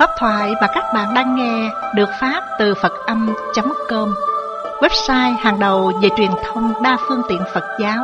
Pháp thoại mà các bạn đang nghe được phát từ Phật-âm.com, website hàng đầu về truyền thông đa phương tiện Phật giáo.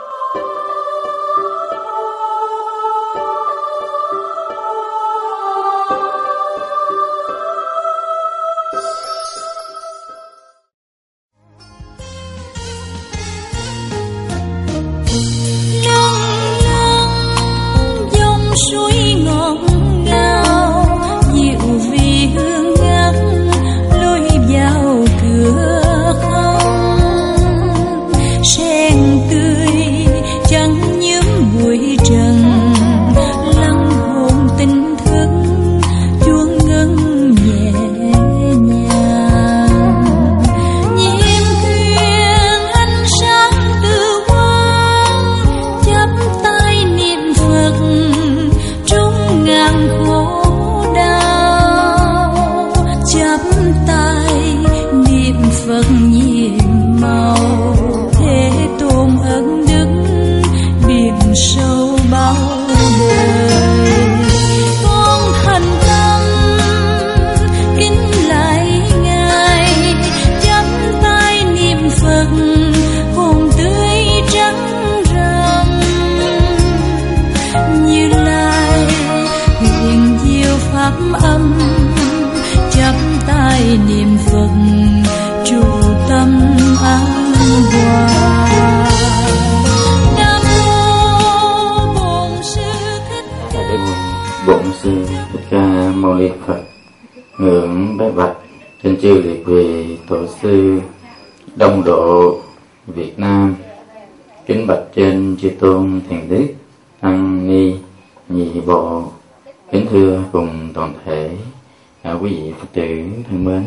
Ngưỡng bái bạch trên chư liệt vị tổ sư Đông Độ Việt Nam, kính bạch trên chư tôn thiền đức tăng ni nhị bộ, kính thưa cùng toàn thể quý vị Phật tử thân mến.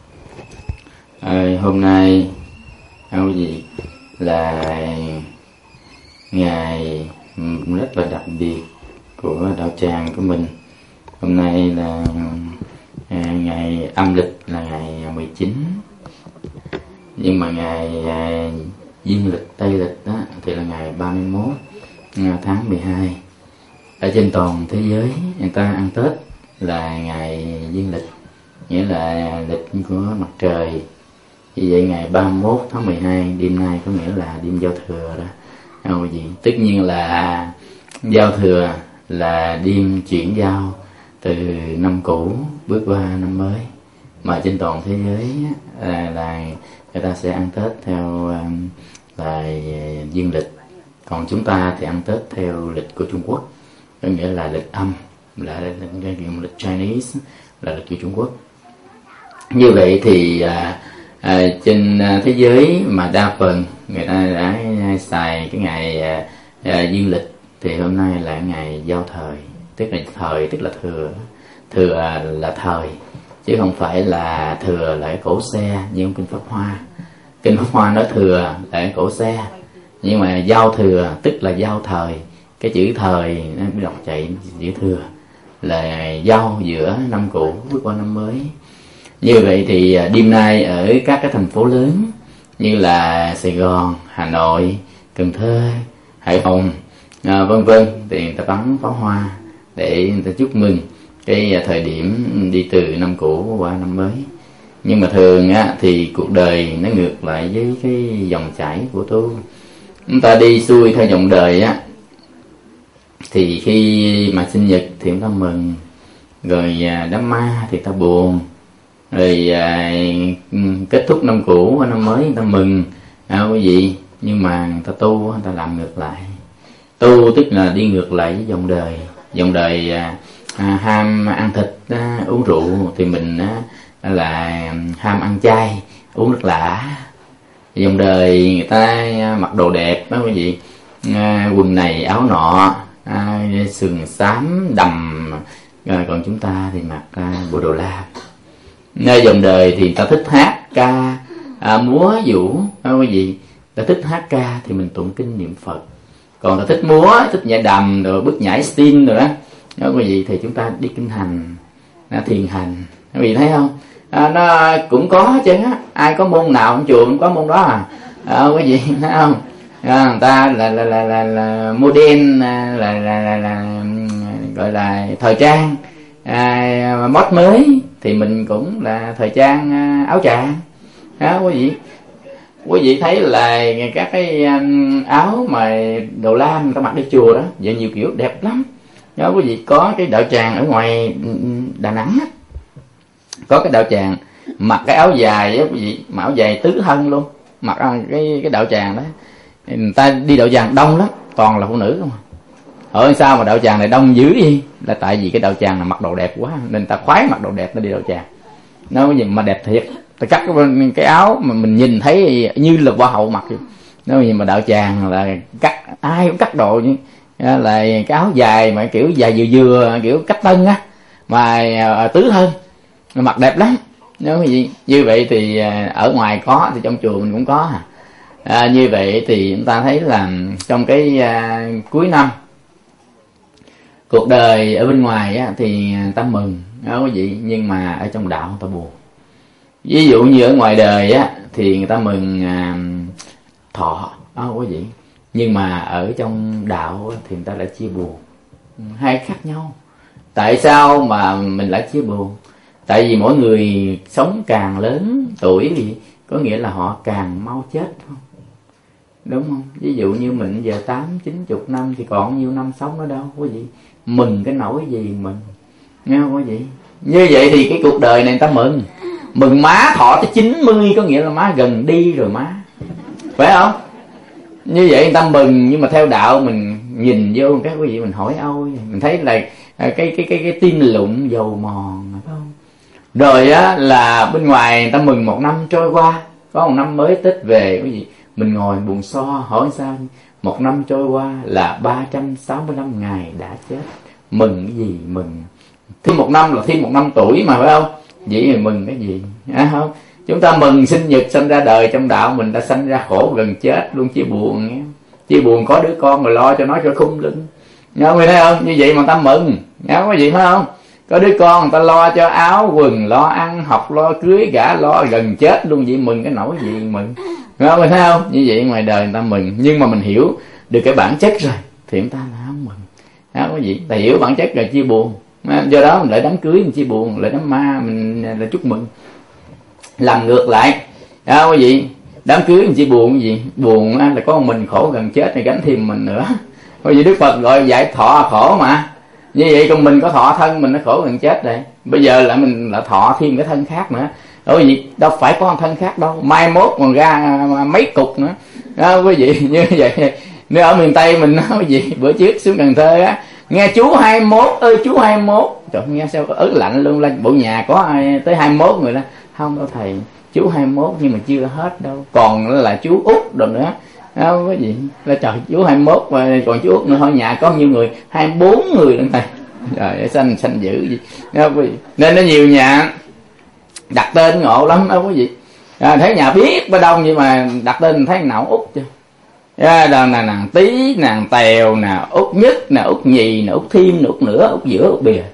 Hôm nay quý vị là ngày rất là đặc biệt của đạo tràng của mình. Hôm nay là ngày âm lịch là ngày 19, nhưng mà ngày dương lịch Tây lịch đó, thì là ngày 31 tháng 12. Ở trên toàn thế giới người ta ăn Tết là ngày dương lịch, nghĩa là lịch của mặt trời. Vì vậy ngày 31 tháng 12 đêm nay có nghĩa là đêm giao thừa đó. Tất nhiên là giao thừa là đêm chuyển giao từ năm cũ bước qua năm mới, mà trên toàn thế giới là người ta sẽ ăn Tết theo là dương lịch, còn chúng ta thì ăn Tết theo lịch của Trung Quốc, có nghĩa là lịch âm, là lịch Chinese, là lịch của Trung Quốc. Như vậy thì trên thế giới mà đa phần người ta đã xài cái ngày dương lịch, thì hôm nay là ngày giao thời, tức là thời tức là thừa. Thừa là thời, chứ không phải là thừa là cái cổ xe như trong Kinh Pháp Hoa. Kinh Pháp Hoa nói thừa là cái cổ xe, nhưng mà giao thừa tức là giao thời. Cái chữ thời nó đọc chạy chữ thừa là giao giữa năm cũ bước qua năm mới. Như vậy thì đêm nay ở các cái thành phố lớn như là Sài Gòn, Hà Nội, Cần Thơ, Hải Phòng, vân vân, thì người ta bắn pháo hoa để người ta chúc mừng cái thời điểm đi từ năm cũ qua năm mới. Nhưng mà thường á, thì cuộc đời nó ngược lại với cái dòng chảy của tu. Chúng ta đi xuôi theo dòng đời á, thì khi mà sinh nhật thì chúng ta mừng, rồi đám ma thì ta buồn, rồi kết thúc năm cũ qua năm mới người ta mừng, quý vị. Nhưng mà người ta tu, người ta làm ngược lại. Tu tức là đi ngược lại với dòng đời. Dòng đời ham ăn thịt, uống rượu, thì mình là ham ăn chay, uống nước lã. Dòng đời người ta mặc đồ đẹp đó quý vị, quần này áo nọ, sườn xám đầm, còn chúng ta thì mặc bộ đồ lam. Nơi dòng đời thì người ta thích hát ca, múa vũ đó quý vị. Ta thích hát ca thì mình tụng kinh niệm Phật, còn ta thích múa, thích nhảy đầm rồi bước nhảy sting rồi đó quý vị, thì chúng ta đi kinh hành, thiền hành. Quý vị thấy không? Nó cũng có chứ, ai có môn nào trong chùa cũng có môn đó quý vị thấy không? Người ta là modern, là gọi là thời trang, mốt mới thì mình cũng là thời trang áo tràng đó quý vị thấy là các cái áo mà Đồ Lam người ta mặc đi chùa đó, vậy nhiều kiểu đẹp lắm đó quý vị. Có cái đạo tràng ở ngoài Đà Nẵng á, có cái đạo tràng mặc cái áo dài á quý vị, mà áo dài tứ thân luôn, mặc cái đạo tràng đó. Người ta đi đạo tràng đông lắm, toàn là phụ nữ không à. Ở sao mà đạo tràng này đông dữ gì? Là tại vì cái đạo tràng là mặc đồ đẹp quá nên ta khoái mặc đồ đẹp, ta đi đạo tràng nó gì mà đẹp thiệt. Ta cắt cái áo mà mình nhìn thấy như là hoa hậu mặc, nó gì mà đạo tràng là cắt, ai cũng cắt đồ như là cái áo dài mà kiểu dài vừa kiểu cách tân á, mà tứ thân mặc đẹp lắm. Nếu như vậy thì ở ngoài có thì trong chùa mình cũng có. Như vậy thì chúng ta thấy là trong cái cuối năm, cuộc đời ở bên ngoài á, thì ta mừng đó quý vị, nhưng mà ở trong đạo ta buồn. Ví dụ như ở ngoài đời á thì người ta mừng thọ đó quý vị, nhưng mà ở trong đạo thì người ta lại chia buồn. Hai khác nhau. Tại sao mà mình lại chia buồn? Tại vì mỗi người sống càng lớn tuổi thì có nghĩa là họ càng mau chết, không? Đúng không? Ví dụ như mình giờ 80-90 năm thì còn nhiêu năm sống nữa đâu quý vị. Mừng cái nỗi gì mừng, nghe không quý vị? Như vậy thì cái cuộc đời này người ta mừng má thọ tới 90, có nghĩa là má gần đi rồi má, phải không? Như vậy người ta mừng, nhưng mà theo đạo mình nhìn vô các quý vị, mình hỏi ôi, mình thấy là cái tiên lụng dầu mòn, phải không? Rồi á là bên ngoài người ta mừng một năm trôi qua, có một năm mới Tết về quý vị, mình ngồi buồn so hỏi sao một năm trôi qua là 365 ngày đã chết. Mừng cái gì? Mừng thêm một năm là thêm một năm tuổi mà, phải không? Vậy thì mừng cái gì? Không, chúng ta mừng sinh nhật, sanh ra đời. Trong đạo mình đã sanh ra khổ gần chết luôn, chia buồn nghe. Chia buồn có đứa con rồi lo cho nó cho khung lưng, nhớ người thấy không? Như vậy mà ta mừng, nhớ cái gì phải không? Có đứa con người ta lo cho áo quần, lo ăn học, lo cưới gả, lo gần chết luôn. Vậy mừng cái nỗi gì mừng, nhớ người thấy không? Như vậy ngoài đời người ta mừng, nhưng mà mình hiểu được cái bản chất rồi thì chúng ta là không mừng. Đó quý vị, ta hiểu bản chất là chia buồn. Do đó mình lại đám cưới mình chia buồn, lại đám ma mình là chúc mừng. Làm ngược lại đó quý vị, đám cưới mình chia buồn cái gì? Buồn là có một mình khổ gần chết này gánh thêm mình nữa. Quý vị, Đức Phật gọi giải thọ khổ mà. Như vậy còn mình có thọ thân mình nó khổ gần chết rồi, bây giờ lại mình lại thọ thêm cái thân khác nữa. Đó quý vị, đâu phải có một thân khác đâu, mai mốt còn ra mấy cục nữa đó quý vị. Như vậy nếu ở miền Tây mình nói gì, bữa trước xuống Cần Thơ á, nghe chú 21 ơi chú 21, trời nghe sao ớn lạnh luôn. Lên bộ nhà có ai tới 21 người đó, không đâu thầy, chú 21 nhưng mà chưa hết đâu, còn là chú Út rồi nữa đó quý vị. Là trời, chú 21 và còn chú Út nữa thôi, nhà có nhiêu người? 24 người luôn thầy. Trời ơi, xanh dữ gì đó quý vị. Nên nó nhiều nhà đặt tên ngộ lắm đó quý vị. Thấy nhà biết bao đông nhưng mà đặt tên thấy nào Út chưa? Nàng Tí, nàng Tèo, nè Út Nhất, nè Út Nhì, nè Út Thêm, nè Út Nữa, Út Giữa, Út Bìa.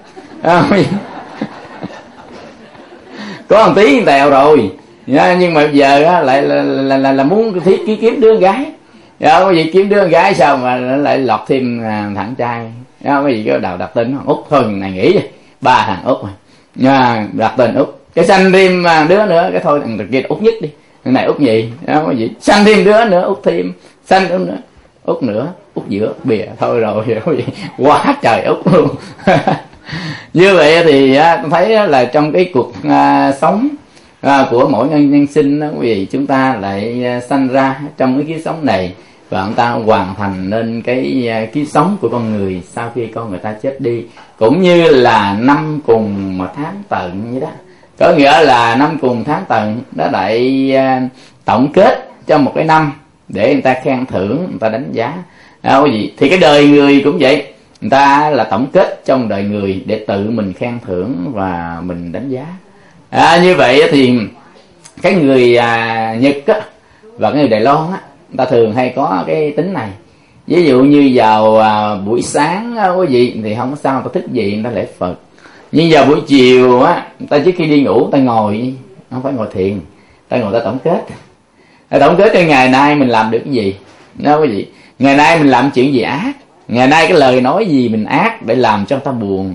Có thằng Tí, thằng Tèo rồi, nhưng mà giờ lại là muốn kiếm đứa gái. Quý vị, kiếm đứa gái sao mà lại lọt thêm thằng trai. Quý vị có đầu đặt tên Út thôi, này nghĩ 3 thằng Út mà đặt tên Út, cái sanh thêm đứa nữa, cái thôi thằng kia Út Nhất đi, thằng này Út Nhì, quý vị, sanh thêm đứa nữa Út Thêm, sanh đứa nữa Út Nữa, Út Giữa, Bìa, thôi rồi quý vị, quá trời Út luôn. Như vậy thì tôi thấy là trong cái cuộc sống của mỗi nhân sinh đó, quý vị, chúng ta lại sanh ra trong cái kiếp sống này và chúng ta hoàn thành nên cái kiếp sống của con người sau khi con người ta chết đi, cũng như là năm cùng mà tháng tận vậy đó. Có nghĩa là năm cùng tháng tận đó lại tổng kết cho một cái năm để người ta khen thưởng, người ta đánh giá. Quý vị, thì cái đời người cũng vậy, người ta là tổng kết trong đời người để tự mình khen thưởng và mình đánh giá. Như vậy thì cái người Nhật á, và cái người Đài Loan á, người ta thường hay có cái tính này. Ví dụ như vào buổi sáng quý vị thì không có sao, người ta thích gì người ta lễ Phật. Nhưng vào buổi chiều á, người ta trước khi đi ngủ người ta ngồi, không phải ngồi thiền, ta ngồi ta tổng kết. Tổng kết cái ngày nay mình làm được cái gì đó quý vị. Ngày nay mình làm chuyện gì ác, ngày nay cái lời nói gì mình ác để làm cho người ta buồn,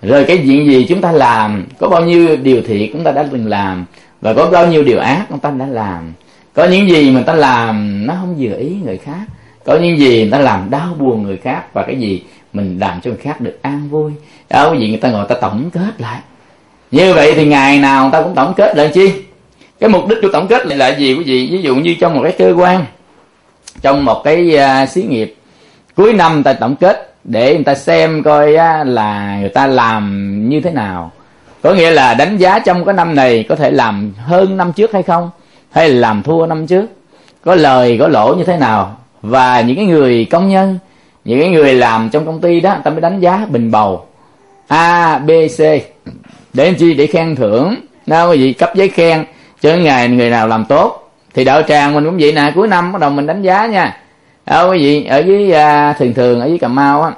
Rồi cái chuyện gì chúng ta làm, có bao nhiêu điều thiện chúng ta đã từng làm, và có bao nhiêu điều ác chúng ta đã làm. Có những gì mà ta làm nó không vừa ý người khác, có những gì người ta làm đau buồn người khác, và cái gì mình làm cho người khác được an vui. Đó, cái gì người ta ngồi ta tổng kết lại. Như vậy thì ngày nào người ta cũng tổng kết lại chi? Cái mục đích của tổng kết lại là gì quý vị? Ví dụ như trong một cái cơ quan, trong một cái xí nghiệp, cuối năm người ta tổng kết để người ta xem coi là người ta làm như thế nào. Có nghĩa là đánh giá trong cái năm này có thể làm hơn năm trước hay không, hay là làm thua năm trước, có lời có lỗ như thế nào. Và những cái người công nhân, những cái người làm trong công ty đó, người ta mới đánh giá bình bầu A, B, C để làm chi? Để khen thưởng. Nào quý vị, cấp giấy khen cho người nào làm tốt. Thì đạo tràng mình cũng vậy nè, cuối năm bắt đầu mình đánh giá nha. Đó quý vị, ở dưới thường ở dưới Cà Mau á,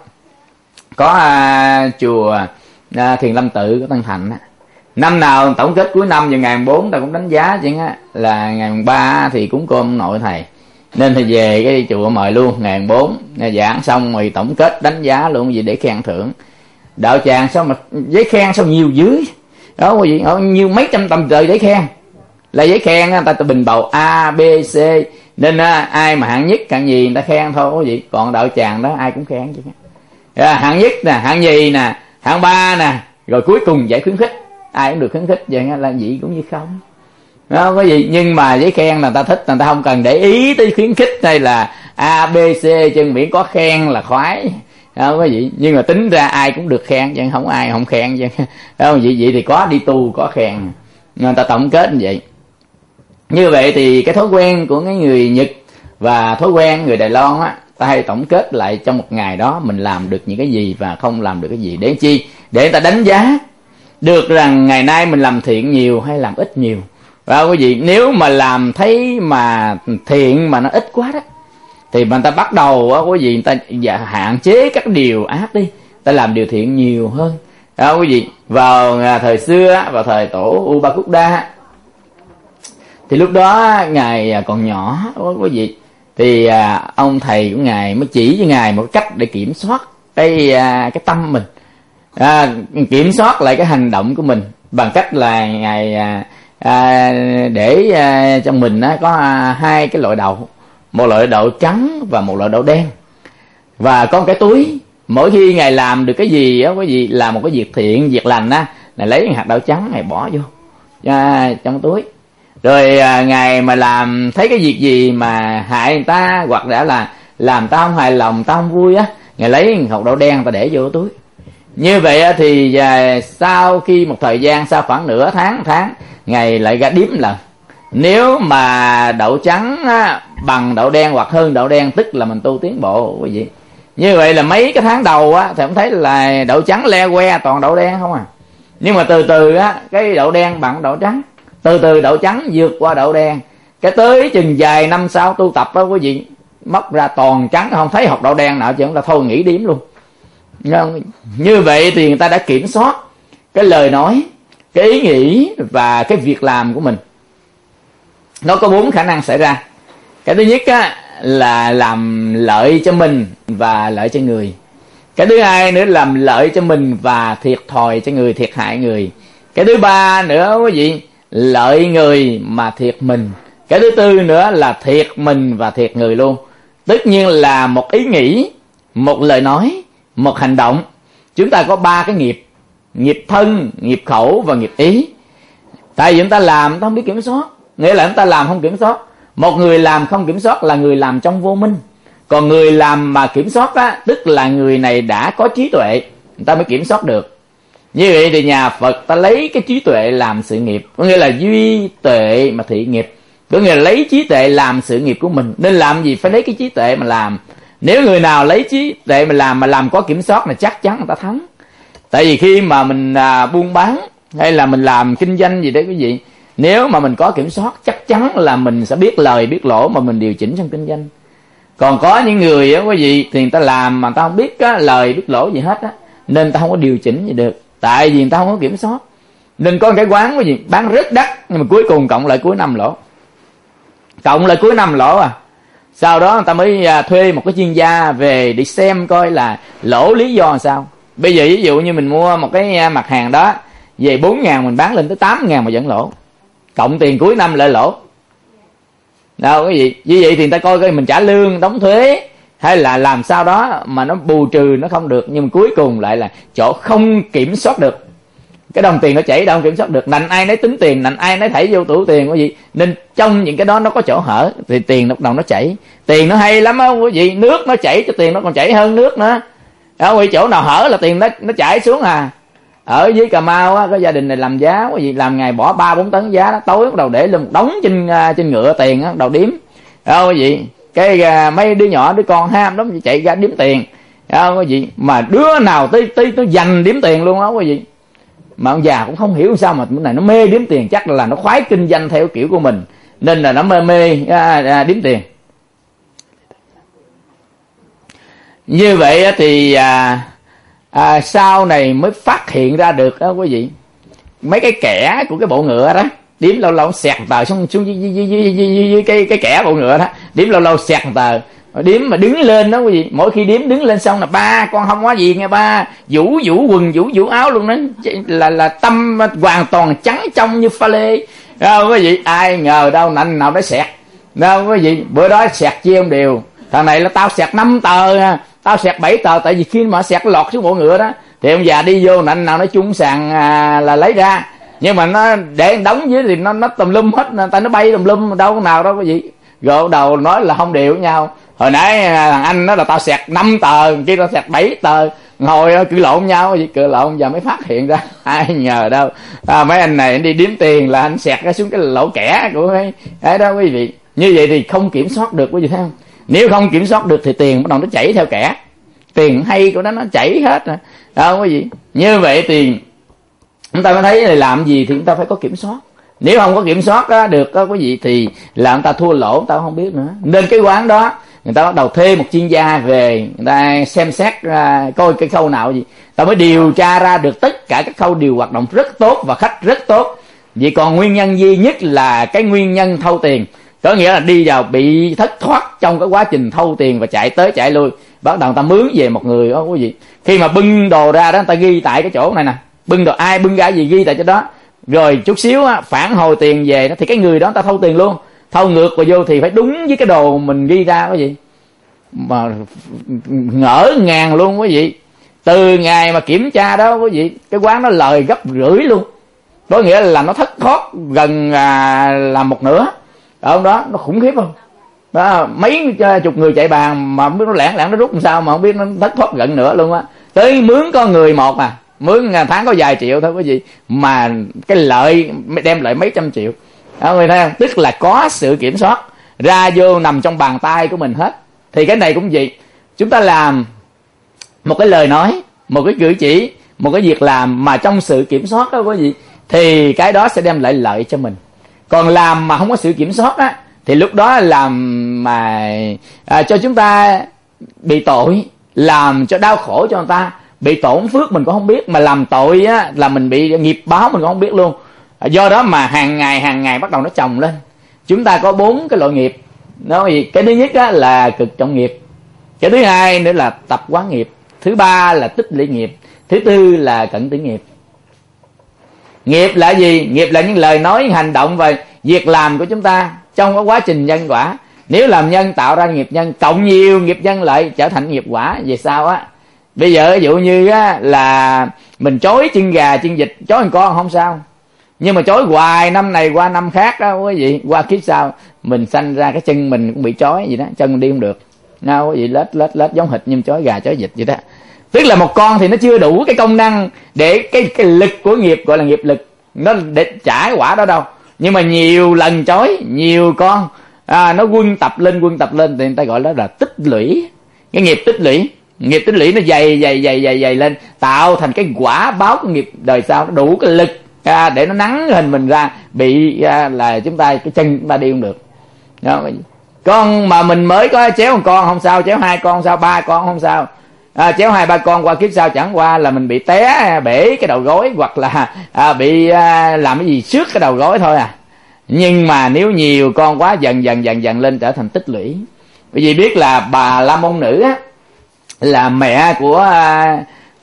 có chùa Thiền Lâm Tự của Tân Thạnh á. Năm nào tổng kết cuối năm vào ngày 4 ta cũng đánh giá chứ á, là ngày 3 thì cúng cơm nội thầy, nên thì về cái chùa mời luôn. Ngày 4 giảng xong rồi tổng kết đánh giá luôn gì để khen thưởng. Đạo tràng sao mà giấy khen sao nhiều dưới đó quý vị, nhiều mấy trăm tầm trời giấy khen. Là giấy khen người ta bình bầu A, B, C, nên ai mà hạng nhất hạng nhì người ta khen thôi quý vị. Còn đạo tràng đó ai cũng khen chứ. Hạng nhất nè, hạng nhì nè, hạng 3 nè, rồi cuối cùng giải khuyến khích, ai cũng được khuyến khích. Vậy là gì cũng như không đó quý vị. Nhưng mà giấy khen là người ta thích, người ta không cần để ý tới khuyến khích hay là A, B, C, chân miễn có khen là khoái đó quý vị. Nhưng mà tính ra ai cũng được khen chứ không ai không khen chứ đó quý vị. Vậy thì có đi tu có khen, người ta tổng kết như vậy. Như vậy thì cái thói quen của cái người Nhật và thói quen người Đài Loan á, ta hay tổng kết lại trong một ngày đó mình làm được những cái gì và không làm được cái gì. Để chi? Để người ta đánh giá được rằng ngày nay mình làm thiện nhiều hay làm ít nhiều. Và quý vị, nếu mà làm thấy mà thiện mà nó ít quá đó, thì người ta bắt đầu quý vị, người ta hạn chế các điều ác đi, ta làm điều thiện nhiều hơn đó quý vị. Vào thời xưa, vào thời tổ Upakuda, thì lúc đó ngài còn nhỏ quý vị, thì ông thầy của ngài mới chỉ cho ngài một cách để kiểm soát cái tâm mình, kiểm soát lại cái hành động của mình, bằng cách là ngài để trong mình có hai cái loại đậu, một loại đậu trắng và một loại đậu đen, và có một cái túi. Mỗi khi ngài làm được cái gì á quý vị, làm một cái việc thiện việc lành á, ngài lấy hạt đậu trắng ngài bỏ vô trong túi. Rồi ngài mà làm thấy cái việc gì mà hại người ta, hoặc đã là làm ta không hài lòng, ta không vui á, ngài lấy hạt đậu đen ta để vô túi. Như vậy thì sau khi một thời gian, sau khoảng nửa tháng ngài lại ra điếm lần. Nếu mà đậu trắng bằng đậu đen hoặc hơn đậu đen, tức là mình tu tiến bộ quý vị. Như vậy là mấy cái tháng đầu á thì không thấy là đậu trắng le que, toàn đậu đen không à. Nhưng mà từ từ á, cái đậu đen bằng đậu trắng, từ từ đậu trắng vượt qua đậu đen, cái tới chừng vài năm sau tu tập đó quý vị, móc ra toàn trắng, không thấy hột đậu đen nào chứ, chúng ta thôi nghỉ điếm luôn. Như vậy thì người ta đã kiểm soát cái lời nói, cái ý nghĩ và cái việc làm của mình. Nó có 4 khả năng xảy ra. Cái thứ nhất á, là làm lợi cho mình và lợi cho người. Cái thứ hai nữa làm lợi cho mình và thiệt thòi cho người, thiệt hại người. Cái thứ ba nữa quý vị, lợi người mà thiệt mình. Cái thứ tư nữa là thiệt mình và thiệt người luôn. Tất nhiên là một ý nghĩ, một lời nói, một hành động. Chúng ta có 3 cái nghiệp: nghiệp thân, nghiệp khẩu và nghiệp ý. Tại vì chúng ta làm chúng ta không biết kiểm soát, nghĩa là chúng ta làm không kiểm soát. Một người làm không kiểm soát là người làm trong vô minh. Còn người làm mà kiểm soát á, tức là người này đã có trí tuệ, người ta mới kiểm soát được. Như vậy thì nhà Phật ta lấy cái trí tuệ làm sự nghiệp, có nghĩa là duy tuệ mà thị nghiệp, có nghĩa là lấy trí tuệ làm sự nghiệp của mình. Nên làm gì phải lấy cái trí tuệ mà làm. Nếu người nào lấy trí tuệ mà làm có kiểm soát là chắc chắn người ta thắng. Tại vì khi mà mình buôn bán hay là mình làm kinh doanh gì đấy quý vị, nếu mà mình có kiểm soát chắc chắn là mình sẽ biết lời biết lỗ mà mình điều chỉnh trong kinh doanh. Còn có những người á quý vị thì người ta làm mà người ta không biết lời biết lỗ gì hết á, nên người ta không có điều chỉnh gì được. Tại vì người ta không có kiểm soát. Nên có cái quán quý vị bán rất đắt, nhưng mà cuối cùng cộng lại cuối năm lỗ. Cộng lại cuối năm lỗ à. Sau đó người ta mới thuê một cái chuyên gia về để xem coi là lỗ lý do làm sao. Bây giờ ví dụ như mình mua một cái mặt hàng đó về 4.000 mình bán lên tới 8.000 mà vẫn lỗ, cộng tiền cuối năm lại lỗ. Đâu cái gì? Như vậy thì người ta coi coi mình trả lương, đóng thuế hay là làm sao đó mà nó bù trừ nó không được, nhưng mà cuối cùng lại là chỗ không kiểm soát được. Cái đồng tiền nó chảy đâu không kiểm soát được, nành ai nấy tính tiền, nành ai nấy thảy vô tủ tiền quý vị. Nên trong những cái đó nó có chỗ hở thì tiền bắt đầu nó chảy. Tiền nó hay lắm á quý vị, nước nó chảy cho tiền nó còn chảy hơn nước nữa. Đó quý vị, chỗ nào hở là tiền nó chảy xuống à. Ở dưới Cà Mau á, cái gia đình này làm giá quý vị, làm ngày bỏ 3-4 tấn giá đó, tối bắt đầu để lên một đống trên ngựa tiền á, đầu điếm. Đó quý vị, cái mấy đứa nhỏ đứa con ham lắm chạy ra điếm tiền. Đó quý vị, mà đứa nào tới dành điếm tiền luôn đó quý vị. Mà ông già cũng không hiểu sao mà cái này nó mê điếm tiền, chắc là nó khoái kinh doanh theo kiểu của mình nên là nó mê điếm tiền. Như vậy thì sau này mới phát hiện ra được đó quý vị, mấy cái kẻ của cái bộ ngựa đó điếm lâu lâu xẹt tờ xuống dưới cái kẻ bộ ngựa đó, điếm lâu lâu xẹt tờ. Điếm mà đứng lên đó quý vị, mỗi khi điếm đứng lên xong là ba con không có gì nghe ba, vũ quần vũ áo luôn đó, là tâm hoàn toàn trắng trong như pha lê. Đâu quý vị, ai ngờ đâu nành nào nó xẹt. Đâu quý vị, bữa đó xẹt chia không đều, thằng này là tao xẹt 5 tờ, tao xẹt 7 tờ, tại vì khi mà xẹt lọt xuống bộ ngựa đó thì ông già đi vô nành nào nó chung sàn là lấy ra, nhưng mà nó để đóng dưới thì nó tùm lum hết, tại nó bay tùm lum đâu có nào đâu quý vị. Rồi đầu nói là không đều với nhau. Hồi nãy thằng anh đó là tao xẹt 5 tờ, kia tao xẹt 7 tờ, ngồi cự lộn nhau vậy, cự lộn giờ mới phát hiện ra. Ai nhờ đâu mấy anh này đi đếm tiền là anh xẹt ra xuống cái lỗ kẻ của cái đó quý vị. Như vậy thì không kiểm soát được quý vị thấy không? Nếu không kiểm soát được thì tiền bắt đầu nó chảy theo kẻ, tiền hay của nó chảy hết rồi đó quý vị. Như vậy thì chúng ta mới thấy là làm gì thì chúng ta phải có kiểm soát. Nếu không có kiểm soát được quý vị thì là người ta thua lỗ, người ta không biết nữa. Nên cái quán đó người ta bắt đầu thuê một chuyên gia về, người ta xem xét coi cái khâu nào gì, ta mới điều tra ra được tất cả các khâu đều hoạt động rất tốt và khách rất tốt. Vậy còn nguyên nhân duy nhất là cái nguyên nhân thâu tiền, có nghĩa là đi vào bị thất thoát trong cái quá trình thâu tiền và chạy tới chạy lui, bắt đầu người ta mướn về một người đó quý vị. Khi mà bưng đồ ra đó, người ta ghi tại cái chỗ này nè, bưng đồ ai bưng ra gì ghi tại chỗ đó, rồi chút xíu phản hồi tiền về đó thì cái người đó người ta thâu tiền luôn, thâu ngược vào vô thì phải đúng với cái đồ mình ghi ra quý vị. Mà ngỡ ngàng luôn quý vị, từ ngày mà kiểm tra đó quý vị, cái quán nó lời gấp rưỡi luôn, có nghĩa là nó thất thoát gần là một nửa. Ở hôm đó nó khủng khiếp không đó, mấy chục người chạy bàn mà không biết nó lẻn nó rút làm sao mà không biết, nó thất thoát gần nửa luôn á. Tới mướn có người một mướn tháng có vài triệu thôi quý vị, mà cái lợi đem lại mấy trăm triệu đó, người thấy không? Tức là có sự kiểm soát, ra vô nằm trong bàn tay của mình hết. Thì cái này cũng vậy, chúng ta làm một cái lời nói, một cái cử chỉ, một cái việc làm mà trong sự kiểm soát đó quý vị, thì cái đó sẽ đem lại lợi cho mình. Còn làm mà không có sự kiểm soát thì lúc đó làm mà cho chúng ta bị tội, làm cho đau khổ cho người ta, bị tổn phước mình cũng không biết, mà làm tội là mình bị nghiệp báo mình cũng không biết luôn. Do đó mà hàng ngày bắt đầu nó chồng lên. Chúng ta có 4 cái loại nghiệp. Cái thứ nhất là cực trọng nghiệp, cái thứ hai nữa là tập quán nghiệp, thứ ba là tích lũy nghiệp, thứ tư là cận tử nghiệp. Nghiệp là gì? Nghiệp là những lời nói, hành động và việc làm của chúng ta trong cái quá trình nhân quả. Nếu làm nhân tạo ra nghiệp nhân, cộng nhiều nghiệp nhân lại trở thành nghiệp quả về sau Bây giờ ví dụ như là mình chối chân gà chân vịt, chối một con không sao, nhưng mà chối hoài năm này qua năm khác đó quý vị, qua kiếp sau mình sanh ra cái chân mình cũng bị chói vậy đó, chân mình đi không được nào quý vị, lết giống hệt như chói gà chói vịt vậy đó. Tức là một con thì nó chưa đủ cái công năng để cái lực của nghiệp gọi là nghiệp lực nó để trả cái quả đó đâu, nhưng mà nhiều lần chói, nhiều con nó quân tập lên thì người ta gọi đó là tích lũy. Cái nghiệp tích lũy, nghiệp tích lũy nó dày lên, tạo thành cái quả báo của nghiệp đời sau, nó đủ cái lực để nó nắn hình mình ra, bị là chúng ta cái chân chúng ta đi không được đó. Con mà mình mới có chéo một con không sao, chéo 2 con không sao, 3 con không sao, chéo 2-3 con qua kiếp sau chẳng qua là mình bị té bể cái đầu gối, hoặc là bị làm cái gì xước cái đầu gối thôi Nhưng mà nếu nhiều con quá, dần lên trở thành tích lũy. Bởi vì biết là bà La Môn Nữ là mẹ của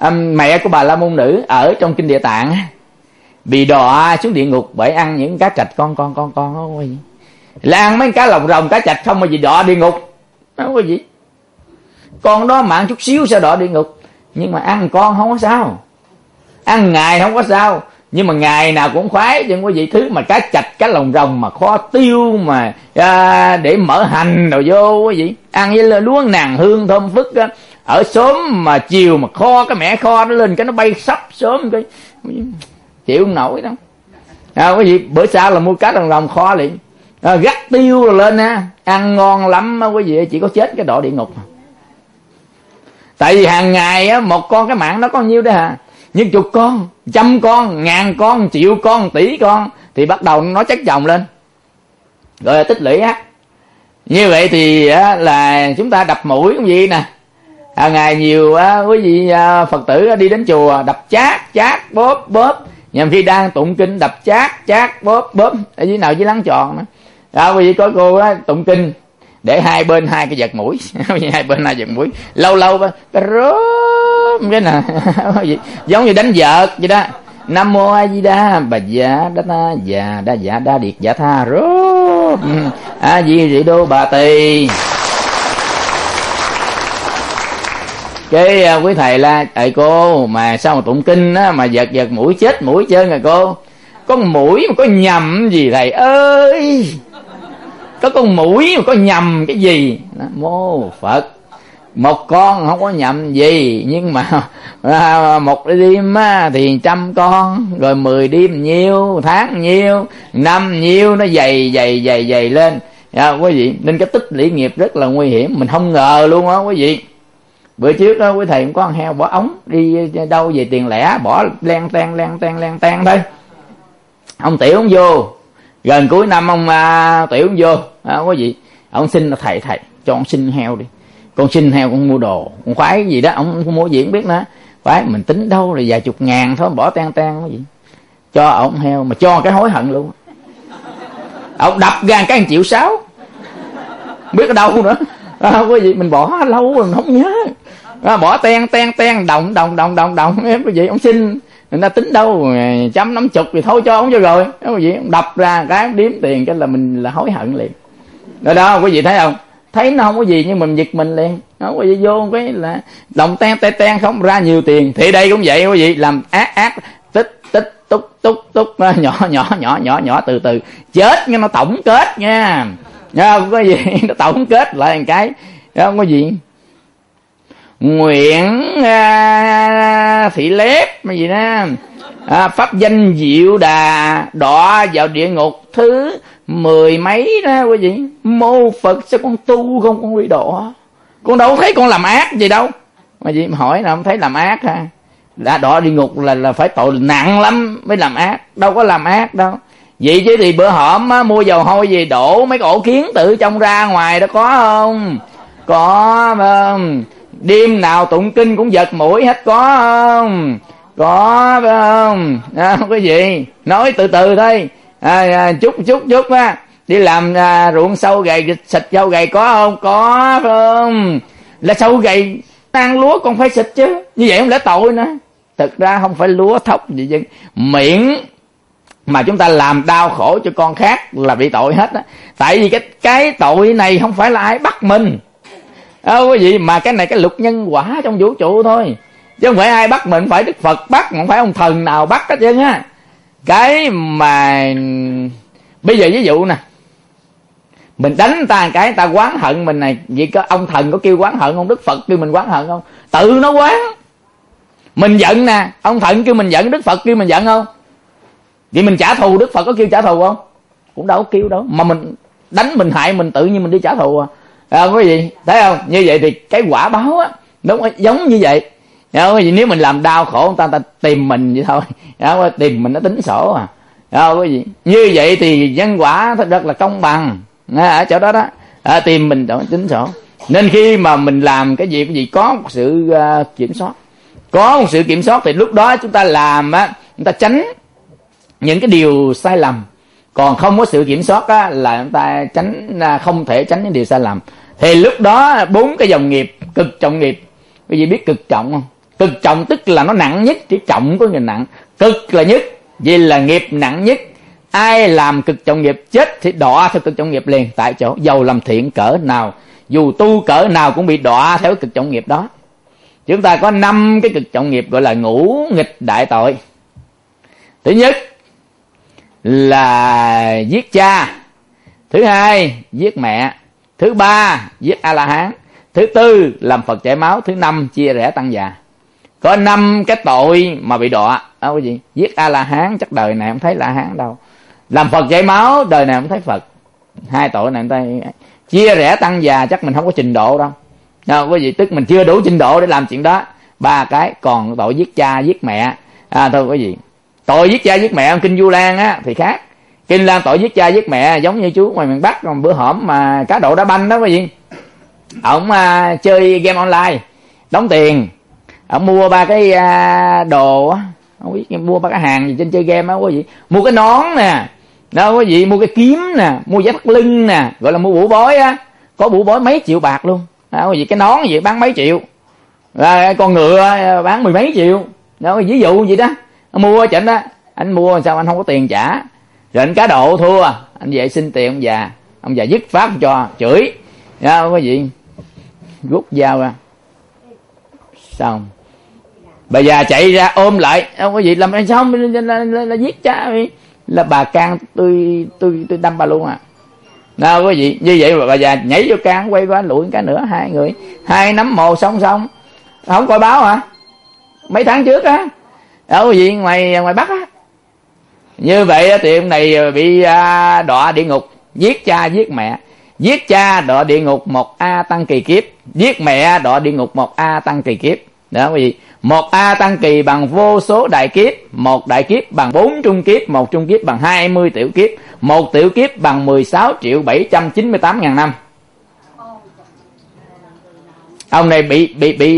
mẹ của Bà La Môn Nữ ở trong kinh Địa Tạng bị đọa xuống địa ngục bởi ăn những cá trạch con không có gì. Là ăn mấy cá lồng rồng cá trạch không mà gì đọa địa ngục, không có gì. Con đó mạng chút xíu sao đọa địa ngục, nhưng mà ăn con không có sao, ăn ngày không có sao, nhưng mà ngày nào cũng khoái chứ không có gì. Thứ mà cá trạch cá lồng rồng mà kho tiêu mà để mỡ hành rồi vô cái gì, ăn với lúa nàng hương thơm phức á, ở xóm mà chiều mà kho cái mẻ kho nó lên cái nó bay sắp sớm cái chịu không nổi đâu. Cái gì bữa sau là mua cá lồng rồng kho liền, gắt tiêu rồi lên ha, ăn ngon lắm á quý vị, chỉ có chết cái đọa địa ngục. Tại vì hàng ngày á, một con cái mạng nó có nhiêu đấy hả, nhưng chục con, trăm con, ngàn con, triệu con, tỷ con thì bắt đầu nó chất chồng lên rồi tích lũy á. Như vậy thì là chúng ta đập mũi cũng gì nè, hàng ngày nhiều quý vị Phật tử đi đến chùa đập chát bóp bóp, nhằm khi đang tụng kinh đập chát bóp bóp ở dưới nào dưới láng tròn đó. Quý vị có cô tụng kinh để hai bên hai cái vật mũi hai bên hai vật mũi, lâu cái rớm cái nè giống như đánh vợt vậy đó. Nam mô A Di Đà Bà Dạ Đa Ta Dạ Đa Dạ Đa Điệt Dạ Tha rớm A Di Rị Đô Bà Tỳ. Cái quý thầy la cô mà sao mà tụng kinh á mà giật mũi chết mũi trơn rồi cô, con mũi mà có nhầm gì thầy ơi, có con mũi mà có nhầm cái gì. Mô Phật, một con không có nhầm gì, nhưng mà một đêm thì 100 con, rồi 10 đêm nhiêu, tháng nhiêu, năm nhiêu, nó dày lên quý vị. Nên cái tích lũy nghiệp rất là nguy hiểm, mình không ngờ luôn á quý vị. Bữa trước đó quý thầy cũng có con heo bỏ ống đi đâu về tiền lẻ, bỏ len ten thôi. Ông tiểu ông vô, gần cuối năm ông tiểu ông vô quý vị, ông xin là thầy cho con xin heo đi, con xin heo con mua đồ con khoái cái gì đó, ông không mua gì không biết nữa, khoái mình tính đâu là vài chục ngàn thôi, bỏ ten quý vị, cho ông heo mà cho cái hối hận luôn. Ông đập ra cái 1,6 triệu, biết ở đâu nữa. Quý vị mình bỏ lâu rồi mình không nhớ, bỏ ten đồng em quý vị. Ông xin người ta tính đâu 150 thì thôi cho ông cho rồi quý vị. Ông đập ra cái đếm tiền cái là mình là hối hận liền rồi đó quý vị. Thấy không, thấy nó không có gì nhưng mình giật mình liền đó quý vị. Vô cái là đồng ten không ra nhiều tiền. Thì đây cũng vậy quý vị, làm ác tích túc nhỏ từ từ chết nghe, nó tổng kết nha không có gì, nó tổng kết lại một cái không có gì. Nguyện thị lép cái gì đó, pháp danh diệu đà đọa vào địa ngục thứ 10 mấy đó quý vị. Mô Phật, sao con tu không, con bị đọa, con đâu thấy con làm ác gì đâu mà gì mà hỏi nào không thấy làm ác ha. Đã đọa địa ngục là phải tội nặng lắm mới làm ác, đâu có làm ác đâu. Vậy chứ thì bữa hổm mua dầu hôi gì đổ mấy cái ổ kiến tự trong ra ngoài đó có không? Có không? Đêm nào tụng kinh cũng giật mũi hết có không? Có không? Cái gì? Nói từ từ thôi. Chút á. Đi làm ruộng sâu gầy xịt sâu gầy có không? Có không? Là sâu gầy ăn lúa còn phải xịt chứ. Như vậy không lẽ tội nữa. Thực ra không phải lúa thóc gì chứ. Miễn mà chúng ta làm đau khổ cho con khác là bị tội hết á. Tại vì cái tội này không phải là ai bắt mình. Quý vị, mà cái này cái luật nhân quả trong vũ trụ thôi. Chứ không phải ai bắt mình, phải Đức Phật bắt, không phải ông thần nào bắt hết trơn á. Cái mà bây giờ ví dụ nè, mình đánh ta cái ta oán hận mình này, vậy có ông thần có kêu oán hận không? Đức Phật kêu mình oán hận không? Tự nó oán. Mình giận nè, ông thần kêu mình giận, Đức Phật kêu mình giận không? Vậy mình trả thù, Đức Phật có kêu trả thù không? Cũng đâu có kêu đâu. Mà mình đánh mình hại mình tự nhiên mình đi trả thù quý vị thấy không? Như vậy thì cái quả báo á đúng giống như vậy. Quý vị, nếu mình làm đau khổ người ta tìm mình vậy thôi, tìm mình nó tính sổ quý vị. Như vậy thì nhân quả thật rất là công bằng ở chỗ đó đó, tìm mình tính sổ. Nên khi mà mình làm cái gì có một sự kiểm soát, có một sự kiểm soát thì lúc đó chúng ta làm á, chúng ta tránh những cái điều sai lầm. Còn không có sự kiểm soát á, là chúng ta không thể tránh những điều sai lầm. Thì lúc đó 4 cái dòng nghiệp, cực trọng nghiệp. Quý vị biết cực trọng không? Cực trọng tức là nó nặng nhất, chỉ trọng có người nặng, cực là nhất, vì là nghiệp nặng nhất. Ai làm cực trọng nghiệp chết thì đọa theo cực trọng nghiệp liền tại chỗ, dầu làm thiện cỡ nào, dù tu cỡ nào cũng bị đọa theo cực trọng nghiệp đó. Chúng ta có 5 cái cực trọng nghiệp gọi là ngũ nghịch đại tội. Thứ nhất là giết cha, thứ hai giết mẹ, thứ ba giết A-la-hán, thứ tư làm Phật chảy máu, thứ năm chia rẽ tăng già. Có 5 cái tội mà bị đọa. Cái gì? Giết A-la-hán chắc đời này không thấy La-hán đâu. Làm Phật chảy máu đời này không thấy Phật. 2 tội này ta chia rẽ tăng già chắc mình không có trình độ đâu. Quý vị, tức mình chưa đủ trình độ để làm chuyện đó. 3 cái, còn tội giết cha giết mẹ thôi quý vị. Tội giết cha giết mẹ trong kinh Vu Lan á thì khác. Kinh Lan tội giết cha giết mẹ giống như chú ngoài miền Bắc còn bữa hổm mà cá độ đá banh đó quý vị. Ông chơi game online, đóng tiền, ông mua 3 cái đồ á, không biết mua 3 cái hàng gì trên chơi game á quý vị. Mua cái nón nè, đâu quý vị, mua cái kiếm nè, mua dây thắt lưng nè, gọi là mua bụ bói á, có bụ bói mấy triệu bạc luôn. Quý vị, cái nón gì bán mấy triệu, con ngựa bán 10 mấy triệu. Đó, ví dụ gì đó. Mua chỉnh đó, anh mua sao anh không có tiền trả, rồi anh cá độ thua, anh về xin tiền ông già dứt phát cho chửi. Quý vị, rút dao ra xong, bà già chạy ra ôm lại, quý vị làm sao là giết cha, là bà can tôi đâm bà luôn quý vị. Như vậy bà già nhảy vô can, quay qua lụi cái nữa, 2 người 2 nắm mồ song song. Không coi báo hả? Mấy tháng trước á, quý vị, ngoài Bắc á. Như vậy thì ông này bị đọa địa ngục, giết cha giết mẹ. Giết cha đọa địa ngục 1A tăng kỳ kiếp, giết mẹ đọa địa ngục 1A tăng kỳ kiếp. Đó quý vị, 1A tăng kỳ bằng vô số đại kiếp, 1 đại kiếp bằng 4 trung kiếp, 1 trung kiếp bằng 20 tiểu kiếp, 1 tiểu kiếp bằng 16.798.000 năm. Ông này bị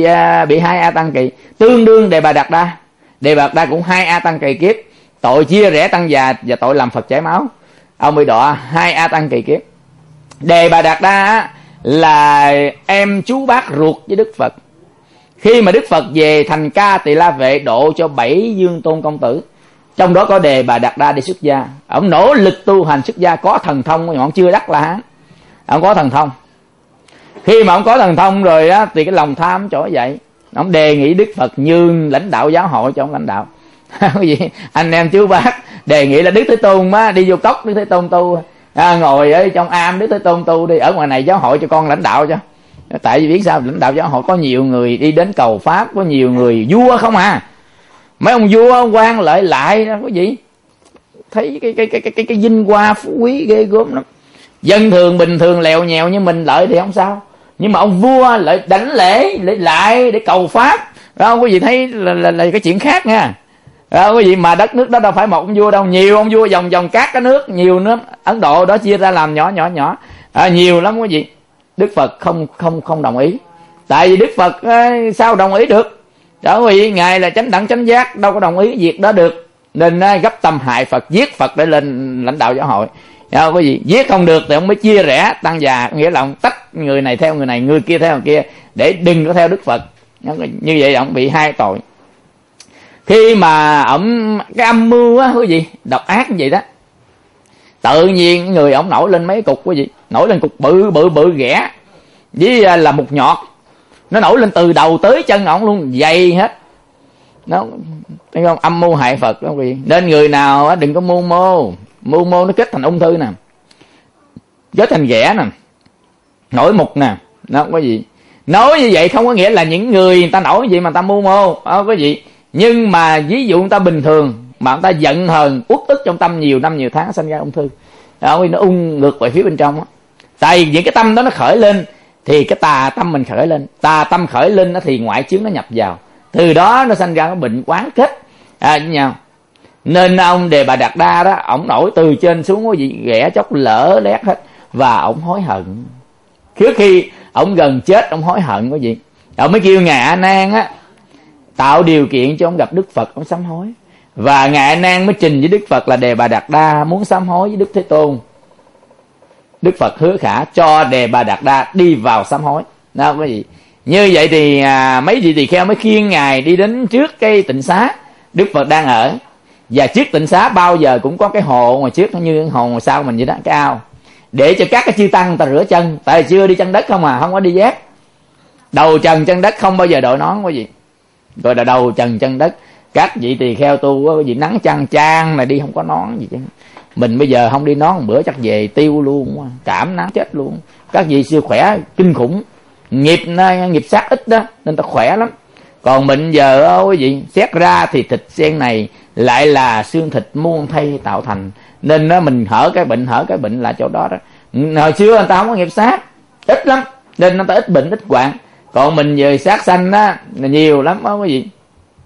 2A tăng kỳ, tương đương Đề Bà Đạt Đa. Đề Bà Đạt Đa cũng 2A tăng kỳ kiếp, tội chia rẽ tăng già và tội làm Phật chảy máu. Ông bị đọa 2A tăng kỳ kiếp. Đề Bà Đạt Đa là em chú bác ruột với Đức Phật. Khi mà Đức Phật về thành Ca Tỳ La Vệ độ cho 7 dương tôn công tử, trong đó có Đề Bà Đạt Đa đi xuất gia. Ông nỗ lực tu hành xuất gia, có thần thông, nhưng ông chưa đắc La-hán. Ông có thần thông. Khi mà ông có thần thông rồi á, thì cái lòng tham trỗi dậy, ông đề nghị Đức Phật nhường lãnh đạo giáo hội cho ông lãnh đạo. Anh em chú bác đề nghị là Đức Thế Tôn á, đi vô cốc Đức Thế Tôn tu, ngồi ở trong am Đức Thế Tôn tu đi, ở ngoài này giáo hội cho con lãnh đạo cho. Tại vì biết sao, lãnh đạo giáo hội có nhiều người đi đến cầu pháp, có nhiều người vua không mấy ông vua ông quan lại đó quý vị, thấy cái vinh hoa phú quý ghê gớm lắm. Dân thường bình thường lèo nhèo như mình lợi thì không sao, nhưng mà ông vua lại đảnh lễ lại để cầu pháp đó, quý vị thấy là cái chuyện khác nha. Quý vị, mà đất nước đó đâu phải một ông vua đâu, nhiều ông vua vòng các cái nước, nhiều nước Ấn Độ đó chia ra làm nhỏ nhiều lắm quý vị. Đức Phật không đồng ý, tại vì Đức Phật sao đồng ý được đó quý vị, ngài là chánh đẳng chánh giác, đâu có đồng ý việc đó được, nên gấp tâm hại Phật, giết Phật để lên lãnh đạo giáo hội. Quý vị, giết không được thì ông mới chia rẽ tăng già, nghĩa là ông tách người này theo người này, người kia theo người kia, để đừng có theo Đức Phật. Như vậy ông bị 2 tội. Khi mà ông cái âm mưu á quý vị, độc ác như vậy đó, tự nhiên người ông nổi lên mấy cục quý vị, nổi lên cục bự ghẻ với là một nhọt, nó nổi lên từ đầu tới chân ông luôn, dày hết. Nó thấy không, âm mưu hại Phật đó quý vị. Nên người nào á đừng có mưu mô nó kết thành ung thư nè, kết thành ghẻ nè, nổi mục nè, đó quý vị. Nói như vậy không có nghĩa là những người ta nổi gì mà ta mưu mô đó quý vị. Nhưng mà ví dụ người ta bình thường mà người ta giận hờn uất ức trong tâm nhiều năm nhiều tháng, sinh ra ung thư đó, nó ung ngược về phía bên trong đó. Tại vì những cái tâm đó nó khởi lên thì cái tà tâm mình khởi lên, tà tâm khởi lên đó thì ngoại chướng nó nhập vào, từ đó nó sinh ra cái bệnh quán kết với nhau. Nên ông Đề Bà Đạt Đa đó, ổng nổi từ trên xuống quý vị, ghẻ chóc lỡ lét hết, và ổng hối hận. Trước khi ổng gần chết ổng hối hận quý vị, ổng mới kêu ngài A Nan á tạo điều kiện cho ông gặp Đức Phật, ông sám hối. Và ngài A Nan mới trình với Đức Phật là Đề Bà Đạt Đa muốn sám hối với Đức Thế Tôn. Đức Phật hứa khả cho Đề Bà Đạt Đa đi vào sám hối đó quý vị. Như vậy thì mấy vị tỳ kheo mới khiêng ngài đi đến trước cái tịnh xá Đức Phật đang ở. Và trước tịnh xá bao giờ cũng có cái hồ ngoài trước, như cái hồ ngoài sau mình vậy đó, cái ao, để cho các cái chư tăng người ta rửa chân. Tại vì chưa đi chân đất không à, không có đi dép, đầu trần chân đất, không bao giờ đội nón quý vị, gọi là đầu trần chân đất. Các vị tỳ kheo tu quý vị nắng chang chang này đi không có nón gì chứ. Mình bây giờ không đi nón một bữa chắc về tiêu luôn, cảm nắng chết luôn. Các vị siêu khỏe kinh khủng, nghiệp sát ít đó nên ta khỏe lắm. Còn mình giờ quý vị xét ra thì thịt sen này lại là xương thịt muôn thay tạo thành, nên nó mình hở cái bệnh là chỗ đó đó. Hồi xưa người ta không có nghiệp sát, ít lắm, nên người ta ít bệnh ít hoạn. Còn mình giờ sát sanh đó là nhiều lắm đó quý vị.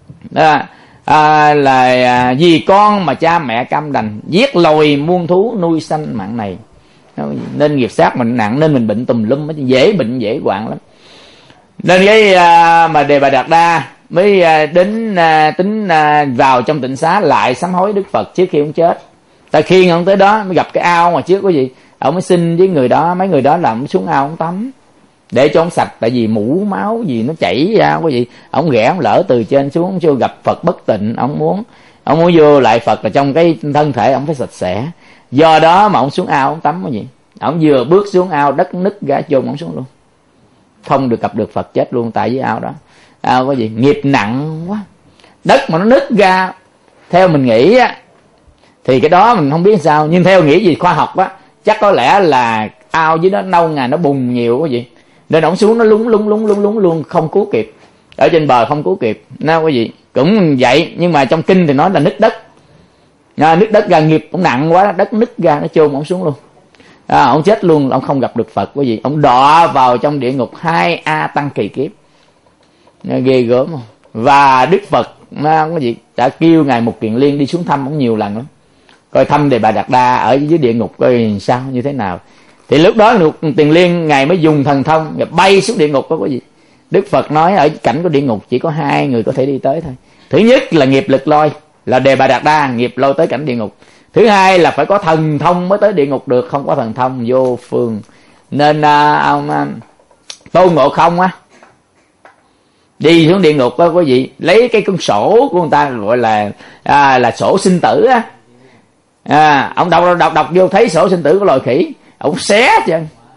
Là vì con mà cha mẹ cam đành, giết loài muôn thú nuôi sanh mạng này. Nên nghiệp sát mình nặng, nên mình bệnh tùm lum, dễ bệnh dễ hoạn lắm. Nên cái mà Đề Bà Đạt Đa mới đến tính vào trong tịnh xá lại sám hối Đức Phật trước khi ông chết. Ta khiêng ông tới đó mới gặp cái ao ngoài trước quý vị, ông mới xin với người đó, mấy người đó là ông xuống ao ông tắm để cho ông sạch, tại vì mũ máu gì nó chảy ra quý vị. Ông ghẻ ông lỡ từ trên xuống, ông chưa gặp Phật bất tịnh, ông muốn vô lại Phật là trong cái thân thể ông phải sạch sẽ. Do đó mà ông xuống ao ông tắm quý vị. Ông vừa bước xuống ao, đất nứt gã chôn ông xuống luôn, không được gặp được Phật, chết luôn tại với ao đó. Có gì nghiệp nặng quá, đất mà nó nứt ra, theo mình nghĩ á thì cái đó mình không biết sao, nhưng theo nghĩ gì khoa học á, chắc có lẽ là ao dưới đó nâu ngày nó bùng nhiều quý vị, nên ổng xuống nó lúng luôn, không cứu kịp, ở trên bờ không cứu kịp. Nào quý vị cũng vậy, nhưng mà trong kinh thì nói là nứt đất, nứt đất ra, nghiệp cũng nặng quá, đất nứt ra nó chôn ổng xuống luôn. Ông chết luôn, ông không gặp được Phật quý vị, ông đọa vào trong địa ngục 2A tăng kỳ kiếp, ghê gớm không? Và Đức Phật quý vị đã kêu ngài Mục Kiền Liên đi xuống thăm ông nhiều lần lắm, coi thăm Đề Bà Đạt Đa ở dưới địa ngục coi sao như thế nào. Thì lúc đó Mục Kiền Liên ngài mới dùng thần thông bay xuống địa ngục đó quý vị. Đức Phật nói ở cảnh của địa ngục chỉ có 2 người có thể đi tới thôi. Thứ nhất là nghiệp lực lôi, là Đề Bà Đạt Đa nghiệp lôi tới cảnh địa ngục. Thứ hai là phải có thần thông mới tới địa ngục được, không có thần thông vô phương. Nên ông Tôn Ngộ Không á đi xuống địa ngục đó quý vị, lấy cái cuốn sổ của người ta gọi là sổ sinh tử á, ông đọc vô thấy sổ sinh tử của loài khỉ, ông xé chứ,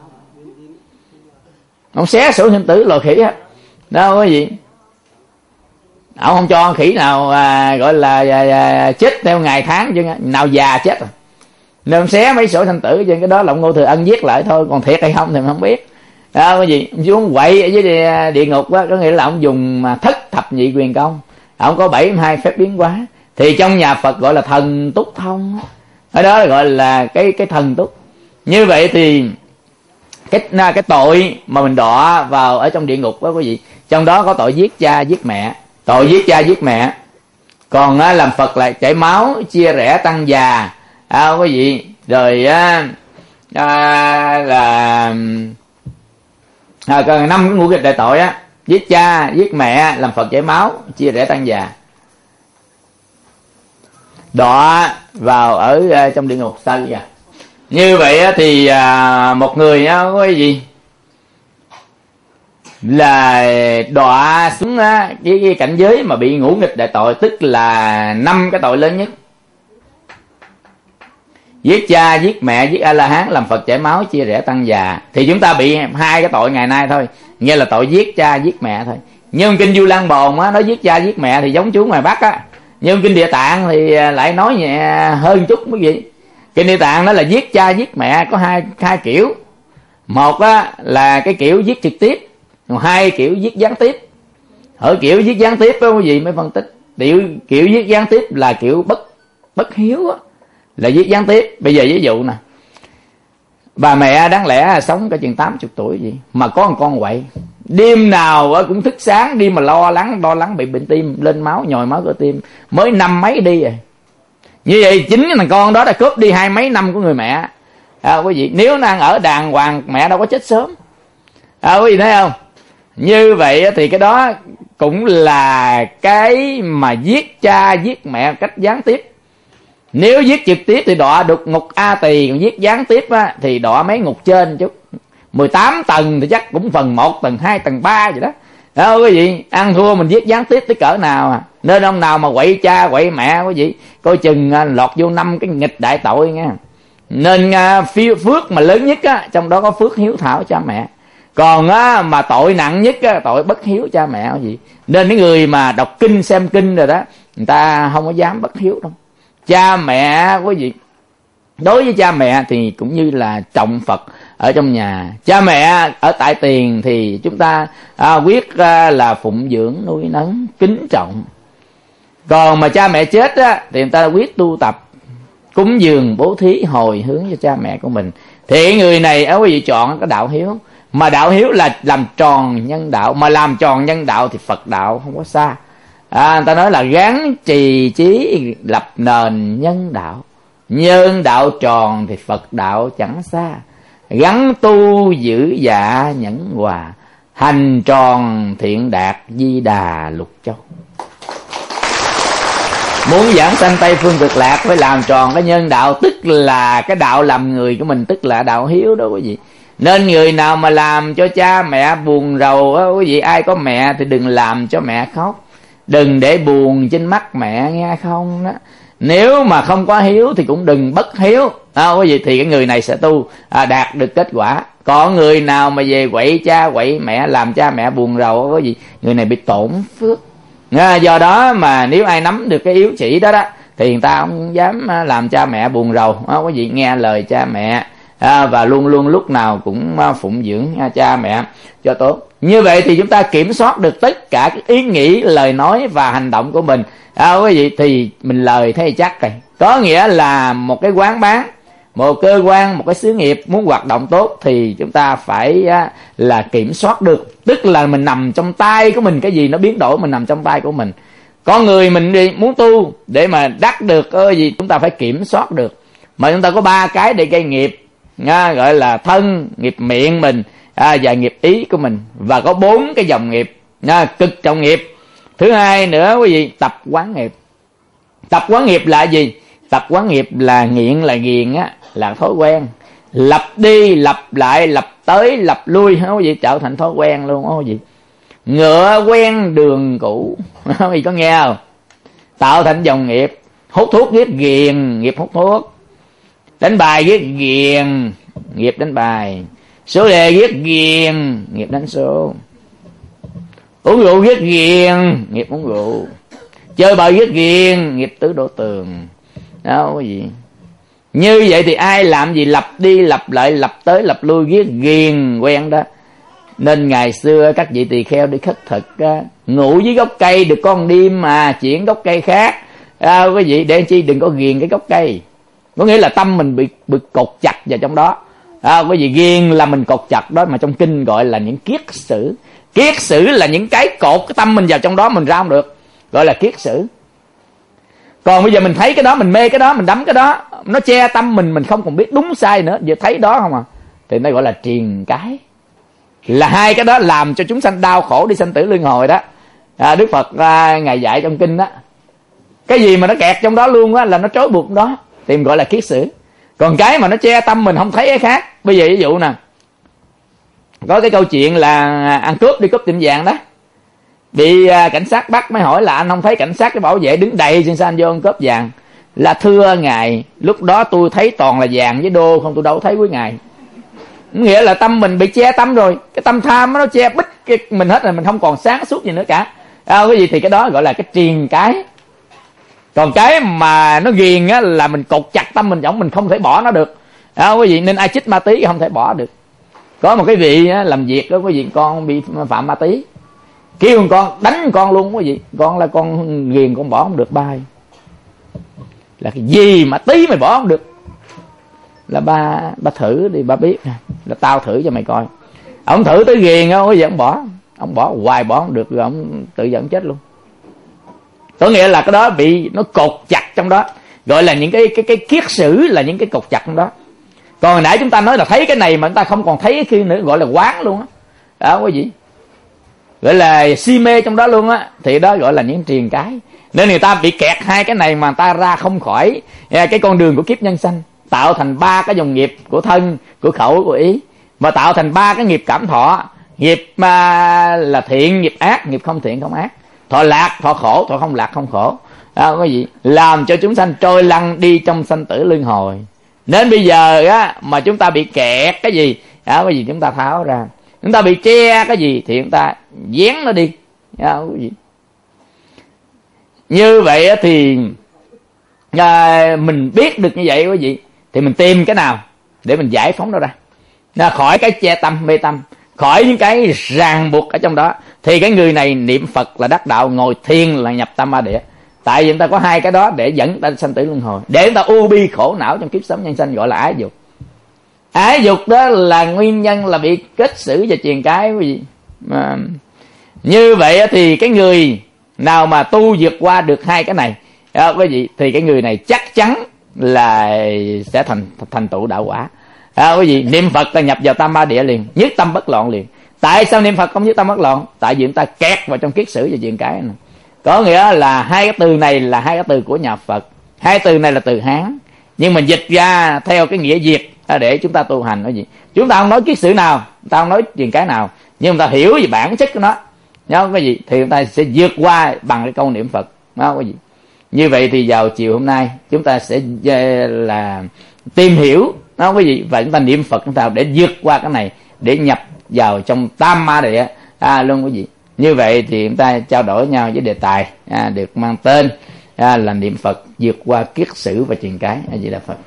ông xé sổ sinh tử loài khỉ á đó quý vị. Ông không cho khỉ nào gọi là chết theo ngày tháng chứ, nào già chết rồi, nên ông xé mấy sổ sinh tử chứ. Cái đó là ông Ngô Thừa Ân viết lại thôi, còn thiệt hay không thì mình không biết. Cái gì xuống quậy ở dưới địa ngục á, có nghĩa là ông dùng thất thập nhị quyền công, ông có 72 phép biến hóa, thì trong nhà Phật gọi là thần túc thông, ở đó gọi là cái thần túc. Như vậy thì cái tội mà mình đọa vào ở trong địa ngục đó quý vị, trong đó có tội giết cha giết mẹ, tội giết cha giết mẹ. Còn làm Phật lại chảy máu chia rẽ tăng già quý vị, rồi là còn 5 cái ngũ nghịch đại tội á: giết cha giết mẹ, làm Phật chảy máu, chia rẽ tăng già, đọa vào ở trong địa ngục sao vậy? Như vậy thì một người quý vị là đọa xuống cái cảnh giới mà bị ngũ nghịch đại tội, tức là 5 cái tội lớn nhất: giết cha giết mẹ giết A La Hán, làm Phật chảy máu, chia rẽ tăng già. Thì chúng ta bị 2 cái tội ngày nay thôi, nghe là tội giết cha giết mẹ thôi. Nhưng kinh Du Lan Bồn á nói giết cha giết mẹ thì giống chú ngoài Bắc á, nhưng kinh Địa Tạng thì lại nói nhẹ hơn chút quý vị. Kinh Địa Tạng đó là giết cha giết mẹ có hai kiểu. Một á là cái kiểu giết trực tiếp, còn 2 kiểu giết gián tiếp. Ở kiểu giết gián tiếp đó quý vị mới phân tích. Kiểu giết gián tiếp là kiểu bất hiếu á, là giết gián tiếp. Bây giờ ví dụ nè, bà mẹ đáng lẽ sống cả chừng 80 tuổi gì mà có một con quậy, đêm nào cũng thức sáng đi mà lo lắng bị bệnh tim, lên máu, nhồi máu cơ tim, mới 5 mấy đi rồi. Như vậy chính cái thằng con đó đã cướp đi 20 mấy năm của người mẹ. Quý vị, nếu nó ăn ở đàng hoàng mẹ đâu có chết sớm. Quý vị thấy không? Như vậy thì cái đó cũng là cái mà giết cha giết mẹ cách gián tiếp. Nếu giết trực tiếp thì đọa đục ngục A Tỳ, còn giết gián tiếp á thì đọa mấy ngục trên chút, 18 tầng thì chắc cũng phần 1, tầng 2, tầng 3 vậy đó. Đó quý vị, ăn thua mình viết gián tiếp tới cỡ nào à. Nên ông nào mà quậy cha quậy mẹ quý vị, coi chừng lọt vô 5 cái nghịch đại tội nha. Nên phước mà lớn nhất á, trong đó có phước hiếu thảo cha mẹ. Còn mà tội nặng nhất á, tội bất hiếu cha mẹ quý vị. Nên những người mà đọc kinh xem kinh rồi đó, người ta không có dám bất hiếu đâu. Cha mẹ quý vị, đối với cha mẹ thì cũng như là trọng Phật ở trong nhà. Cha mẹ ở tại tiền thì chúng ta quyết là phụng dưỡng nuôi nấng kính trọng. Còn mà cha mẹ chết á, thì người ta quyết tu tập cúng dường bố thí hồi hướng cho cha mẹ của mình. Thì người này quý vị chọn cái đạo hiếu. Mà đạo hiếu là làm tròn nhân đạo. Mà làm tròn nhân đạo thì Phật đạo không có xa. Người ta nói là gắng trì chí lập nền nhân đạo. Nhân đạo tròn thì Phật đạo chẳng xa. Gắng tu giữ dạ nhẫn hòa. Hành tròn thiện đạt di đà lục châu. Muốn giảng sanh Tây Phương Cực Lạc phải làm tròn cái nhân đạo, tức là cái đạo làm người của mình, tức là đạo hiếu đó quý vị. Nên người nào mà làm cho cha mẹ buồn rầu á quý vị, ai có mẹ thì đừng làm cho mẹ khóc, đừng để buồn trên mắt mẹ nghe không đó. Nếu mà không có hiếu thì cũng đừng bất hiếu quý vị, thì cái người này sẽ tu đạt được kết quả. Còn người nào mà về quậy cha quậy mẹ làm cha mẹ buồn rầu quý vị, người này bị tổn phước. Do đó mà nếu ai nắm được cái yếu chỉ đó đó thì người ta không dám làm cha mẹ buồn rầu quý vị, nghe lời cha mẹ và luôn luôn lúc nào cũng phụng dưỡng cha mẹ cho tốt. Như vậy thì chúng ta kiểm soát được tất cả các ý nghĩ, lời nói và hành động của mình quý vị, thì mình lời thấy chắc rồi. Có nghĩa là một cái quán bán, một cơ quan, một cái xí nghiệp muốn hoạt động tốt thì chúng ta phải là kiểm soát được, tức là mình nằm trong tay của mình, cái gì nó biến đổi mình nằm trong tay của mình. Con người mình đi muốn tu để mà đắc được gì chúng ta phải kiểm soát được. Mà chúng ta có 3 cái để gây nghiệp, gọi là thân, nghiệp miệng mình và nghiệp ý của mình, và có 4 cái dòng nghiệp cực trọng nghiệp. Thứ hai nữa quý vị, tập quán nghiệp. Tập quán nghiệp là gì? Tập quán nghiệp là nghiện, là ghiền là thói quen, lặp đi lặp lại, lặp tới lặp lui quý vị, trở thành thói quen luôn quý vị. Ngựa quen đường cũ quý vị có nghe không? Tạo thành dòng nghiệp. Hút thuốc viết ghiền, nghiệp hút thuốc. Đánh bài viết ghiền, nghiệp đánh bài. Số đề viết ghiền, nghiệp đánh số. Uống rượu viết ghiền, nghiệp uống rượu. Chơi bời viết ghiền, nghiệp tứ đổ tường. Đó quý vị. Như vậy thì ai làm gì lặp đi lặp lại, lặp tới lặp lui viết ghiền quen đó. Nên ngày xưa các vị tỳ kheo đi khất thực ngủ dưới gốc cây được con đêm mà chuyển gốc cây khác quý vị, để chi đừng có ghiền cái gốc cây. Có nghĩa là tâm mình bị cột chặt vào trong đó quý vị. Ghiền là mình cột chặt đó, mà trong kinh gọi là những kiết sử. Kiết sử là những cái cột cái tâm mình vào trong đó mình ra không được, gọi là kiết sử. Còn bây giờ mình thấy cái đó, mình mê cái đó, mình đắm cái đó, nó che tâm mình không còn biết đúng sai nữa, giờ thấy đó không thì nó gọi là triền cái. Là hai cái đó làm cho chúng sanh đau khổ đi sanh tử luân hồi đó. Đức Phật ngài dạy trong kinh đó, cái gì mà nó kẹt trong đó luôn là nó trói buộc đó thì mình gọi là kiết sử. Còn cái mà nó che tâm mình không thấy cái khác. Bây giờ ví dụ nè, có cái câu chuyện là ăn cướp, đi cướp tiệm vàng đó, bị cảnh sát bắt, mới hỏi là anh không thấy cảnh sát cái bảo vệ đứng đầy trên sao anh vô ăn cướp vàng? Là thưa ngài, lúc đó tôi thấy toàn là vàng với đô không, tôi đâu thấy với ngài. Nghĩa là tâm mình bị che tâm rồi, cái tâm tham nó che bít cái mình hết rồi, mình không còn sáng suốt gì nữa cả. Cái gì thì cái đó gọi là cái triền cái. Còn cái mà nó ghiền là mình cột chặt tâm mình giống, mình không thể bỏ nó được. Quý vị, nên ai chích ma tí không thể bỏ được. Có một cái vị làm việc đó, quý vị, con bị phạm ma tí, kêu con đánh con luôn quý vị, con là con ghiền, con bỏ không được bay. Là cái gì mà tí mày bỏ không được? Là ba thử đi, ba biết là tao thử cho mày coi. Ông thử tới ghiền quý vị, ông bỏ hoài bỏ không được, rồi ông tự dẫn chết luôn. Có nghĩa là cái đó bị nó cột chặt trong đó, gọi là những cái kiết sử, là những cái cột chặt trong đó. Còn hồi nãy chúng ta nói là thấy cái này mà chúng ta không còn thấy cái kia nữa, gọi là quán luôn á. Đó quý vị, gọi là si mê trong đó luôn á, thì đó gọi là những triền cái. Nên người ta bị kẹt hai cái này mà người ta ra không khỏi cái con đường của kiếp nhân sanh, tạo thành 3 cái dòng nghiệp của thân, của khẩu, của ý. và tạo thành 3 cái nghiệp cảm thọ. Nghiệp là thiện, nghiệp ác, nghiệp không thiện không ác. Thọ lạc, thọ khổ, thọ không lạc không khổ. Đó, quý vị, làm cho chúng sanh trôi lăn đi trong sanh tử luân hồi. Nên bây giờ á mà chúng ta bị kẹt cái gì, quý vị, chúng ta tháo ra. Chúng ta bị che cái gì thì chúng ta dán nó đi. Quý vị. Như vậy thì mình biết được như vậy quý vị, thì mình tìm cái nào để mình giải phóng nó ra, khỏi cái che tâm mê tâm, khỏi những cái ràng buộc ở trong đó. Thì cái người này niệm Phật là đắc đạo, ngồi thiền là nhập Tam Ma Địa. Tại vì chúng ta có hai cái đó để dẫn ta sanh tử luân hồi, để chúng ta u bi khổ não trong kiếp sống nhân sanh, gọi là ái dục. Ái dục đó là nguyên nhân là bị kết xử và truyền cái quý vị. Như vậy thì cái người nào mà tu vượt qua được hai cái này, quý vị, thì cái người này chắc chắn là sẽ thành tựu đạo quả. Quý vị, niệm Phật ta nhập vào Tam Ma Địa liền, nhất tâm bất loạn liền. Tại sao niệm Phật không nhất tâm bất loạn? Tại vì chúng ta kẹt vào trong kiết sử và truyền cái này. Có nghĩa là hai cái từ này là hai cái từ của nhà Phật, hai từ này là từ Hán, nhưng mà dịch ra theo cái nghĩa Việt để chúng ta tu hành. Quý vị, chúng ta không nói kiết sử nào, chúng ta không nói truyền cái nào, nhưng chúng ta hiểu về bản chất của nó, nhớ quý vị, thì chúng ta sẽ vượt qua bằng cái câu niệm Phật. Đó, quý vị. Như vậy thì vào chiều hôm nay chúng ta sẽ là tìm hiểu đó quý vị, và chúng ta niệm Phật chúng ta để vượt qua cái này, để nhập vào trong Tam Ma Địa luôn quý vị. Như vậy thì chúng ta trao đổi nhau với đề tài được mang tên là niệm Phật vượt qua kiết sử và truyền cái. A Di Đà Phật.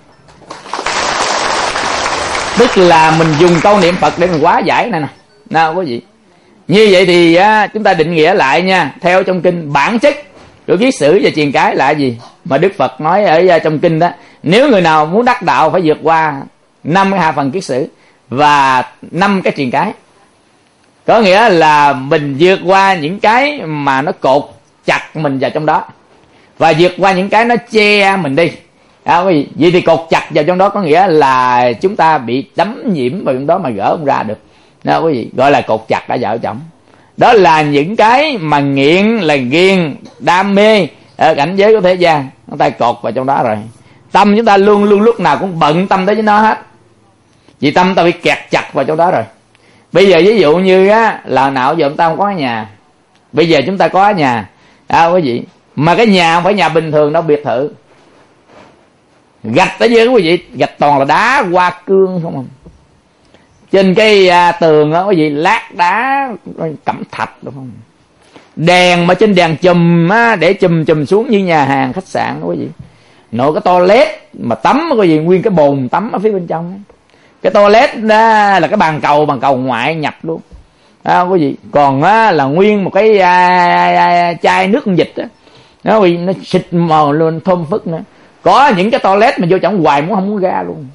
Tức là mình dùng câu niệm Phật để mình hóa giải này nè. Nào quý vị. Như vậy thì chúng ta định nghĩa lại nha, theo trong kinh bản chất của kiết sử và truyền cái là gì mà Đức Phật nói ở trong kinh đó. Nếu người nào muốn đắc đạo phải vượt qua 5 cái hạ phần kiết sử và 5 cái truyền cái. Có nghĩa là mình vượt qua những cái mà nó cột chặt mình vào trong đó, và vượt qua những cái nó che mình đi. Quý vị, vậy thì cột chặt vào trong đó có nghĩa là chúng ta bị đắm nhiễm vào trong đó mà gỡ không ra được. Đó, quý vị, gọi là cột chặt ở vợ chồng. Đó là những cái mà nghiện, là ghiền, đam mê ở cảnh giới của thế gian, chúng ta cột vào trong đó rồi. Tâm chúng ta luôn luôn lúc nào cũng bận tâm tới với nó hết, vì tâm ta bị kẹt chặt vào trong đó rồi. Bây giờ ví dụ như là nào giờ chúng ta không có nhà, bây giờ chúng ta có nhà, quý vị, mà cái nhà không phải nhà bình thường đâu, biệt thự, gạch ở dưới quý vị, gạch toàn là đá hoa cương không. Trên cái tường đó quý vị, lát đá cẩm thạch đúng không? Đèn mà trên đèn chùm để chùm xuống như nhà hàng khách sạn đó quý vị. Nội cái toilet mà tắm quý vị, nguyên cái bồn tắm ở phía bên trong. Cái toilet đó là cái bàn cầu ngoại nhập luôn. Quý vị, còn là nguyên một cái chai nước dịch đó quý vị, nó xịt màu luôn, thơm phức nữa. Có những cái toilet mà vô trong hoài không muốn ra luôn.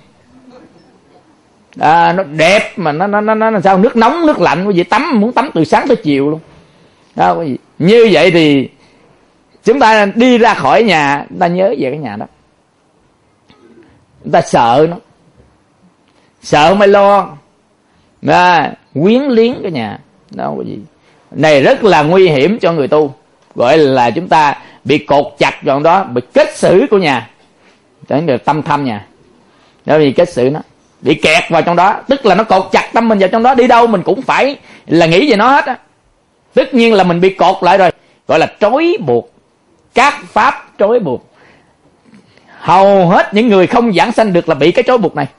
Nó đẹp mà nó sao, nước nóng nước lạnh quý vị, tắm muốn tắm từ sáng tới chiều luôn. Đó quý vị. Như vậy thì chúng ta đi ra khỏi nhà, chúng ta nhớ về cái nhà đó, chúng ta sợ nó, sợ mới lo, quyến liếng cái nhà đó quý vị. Này rất là nguy hiểm cho người tu, gọi là chúng ta bị cột chặt vào đó, bị kết xử của nhà, chẳng được tâm thâm nhà đó, vì kết xử nó bị kẹt vào trong đó, tức là nó cột chặt tâm mình vào trong đó, đi đâu mình cũng phải là nghĩ về nó hết á. Tất nhiên là mình bị cột lại rồi, gọi là trói buộc, các pháp trói buộc. Hầu hết những người không giảng sanh được là bị cái trói buộc này.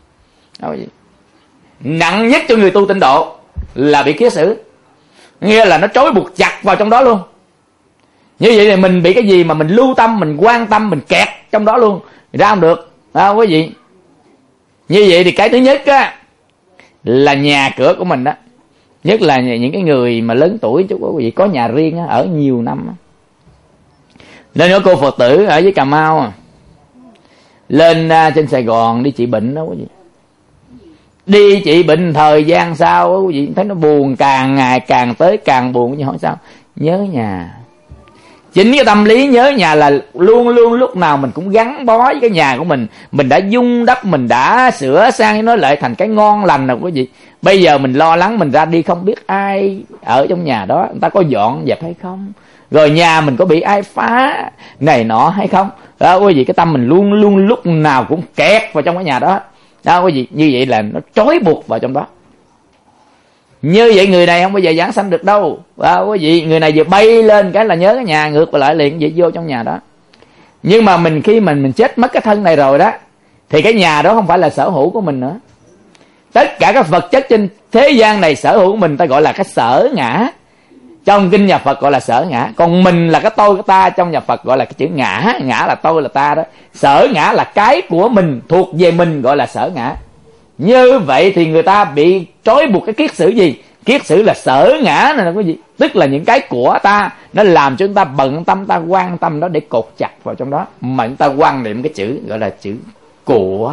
Nặng nhất cho người tu tịnh độ là bị kiết sử, nghĩa là nó trói buộc chặt vào trong đó luôn. Như vậy thì mình bị cái gì mà mình lưu tâm, mình quan tâm, mình kẹt trong đó luôn, ra không được. Quý vị, như vậy thì cái thứ nhất là nhà cửa của mình đó, nhất là những cái người mà lớn tuổi chú quý vị có nhà riêng ở nhiều năm. Nên có cô Phật tử ở với Cà Mau lên trên Sài Gòn đi trị bệnh đó quý vị. Đi trị bệnh thời gian sau quý vị thấy nó buồn, càng ngày càng tới càng buồn. Nhưng hỏi sao? Nhớ nhà. Chính cái tâm lý nhớ nhà là luôn luôn lúc nào mình cũng gắn bó với cái nhà của mình. Mình đã dung đắp, mình đã sửa sang nó lại thành cái ngon lành rồi quý vị. Bây giờ mình lo lắng mình ra đi không biết ai ở trong nhà đó, người ta có dọn dẹp hay không, rồi nhà mình có bị ai phá này nọ hay không đó quý vị. Cái tâm mình luôn luôn lúc nào cũng kẹt vào trong cái nhà đó. Đó quý vị, như vậy là nó trói buộc vào trong đó. Như vậy người này không bao giờ giảng sanh được đâu. Quý vị, người này vừa bay lên cái là nhớ cái nhà, ngược lại liền vậy vô trong nhà đó. Nhưng mà khi mình chết mất cái thân này rồi đó, thì cái nhà đó không phải là sở hữu của mình nữa. Tất cả các vật chất trên thế gian này sở hữu của mình ta gọi là cái sở ngã. Trong kinh nhà Phật gọi là sở ngã. Còn mình là cái tôi, cái ta, trong nhà Phật gọi là cái chữ ngã. Ngã là tôi, là ta đó. Sở ngã là cái của mình, thuộc về mình, gọi là sở ngã. Như vậy thì người ta bị trói buộc cái kiết sử gì? Kiết sử là sở ngã này nè quý vị. Tức là những cái của ta, nó làm cho chúng ta bận tâm, ta quan tâm nó để cột chặt vào trong đó. Mà chúng ta quan niệm cái chữ gọi là chữ của.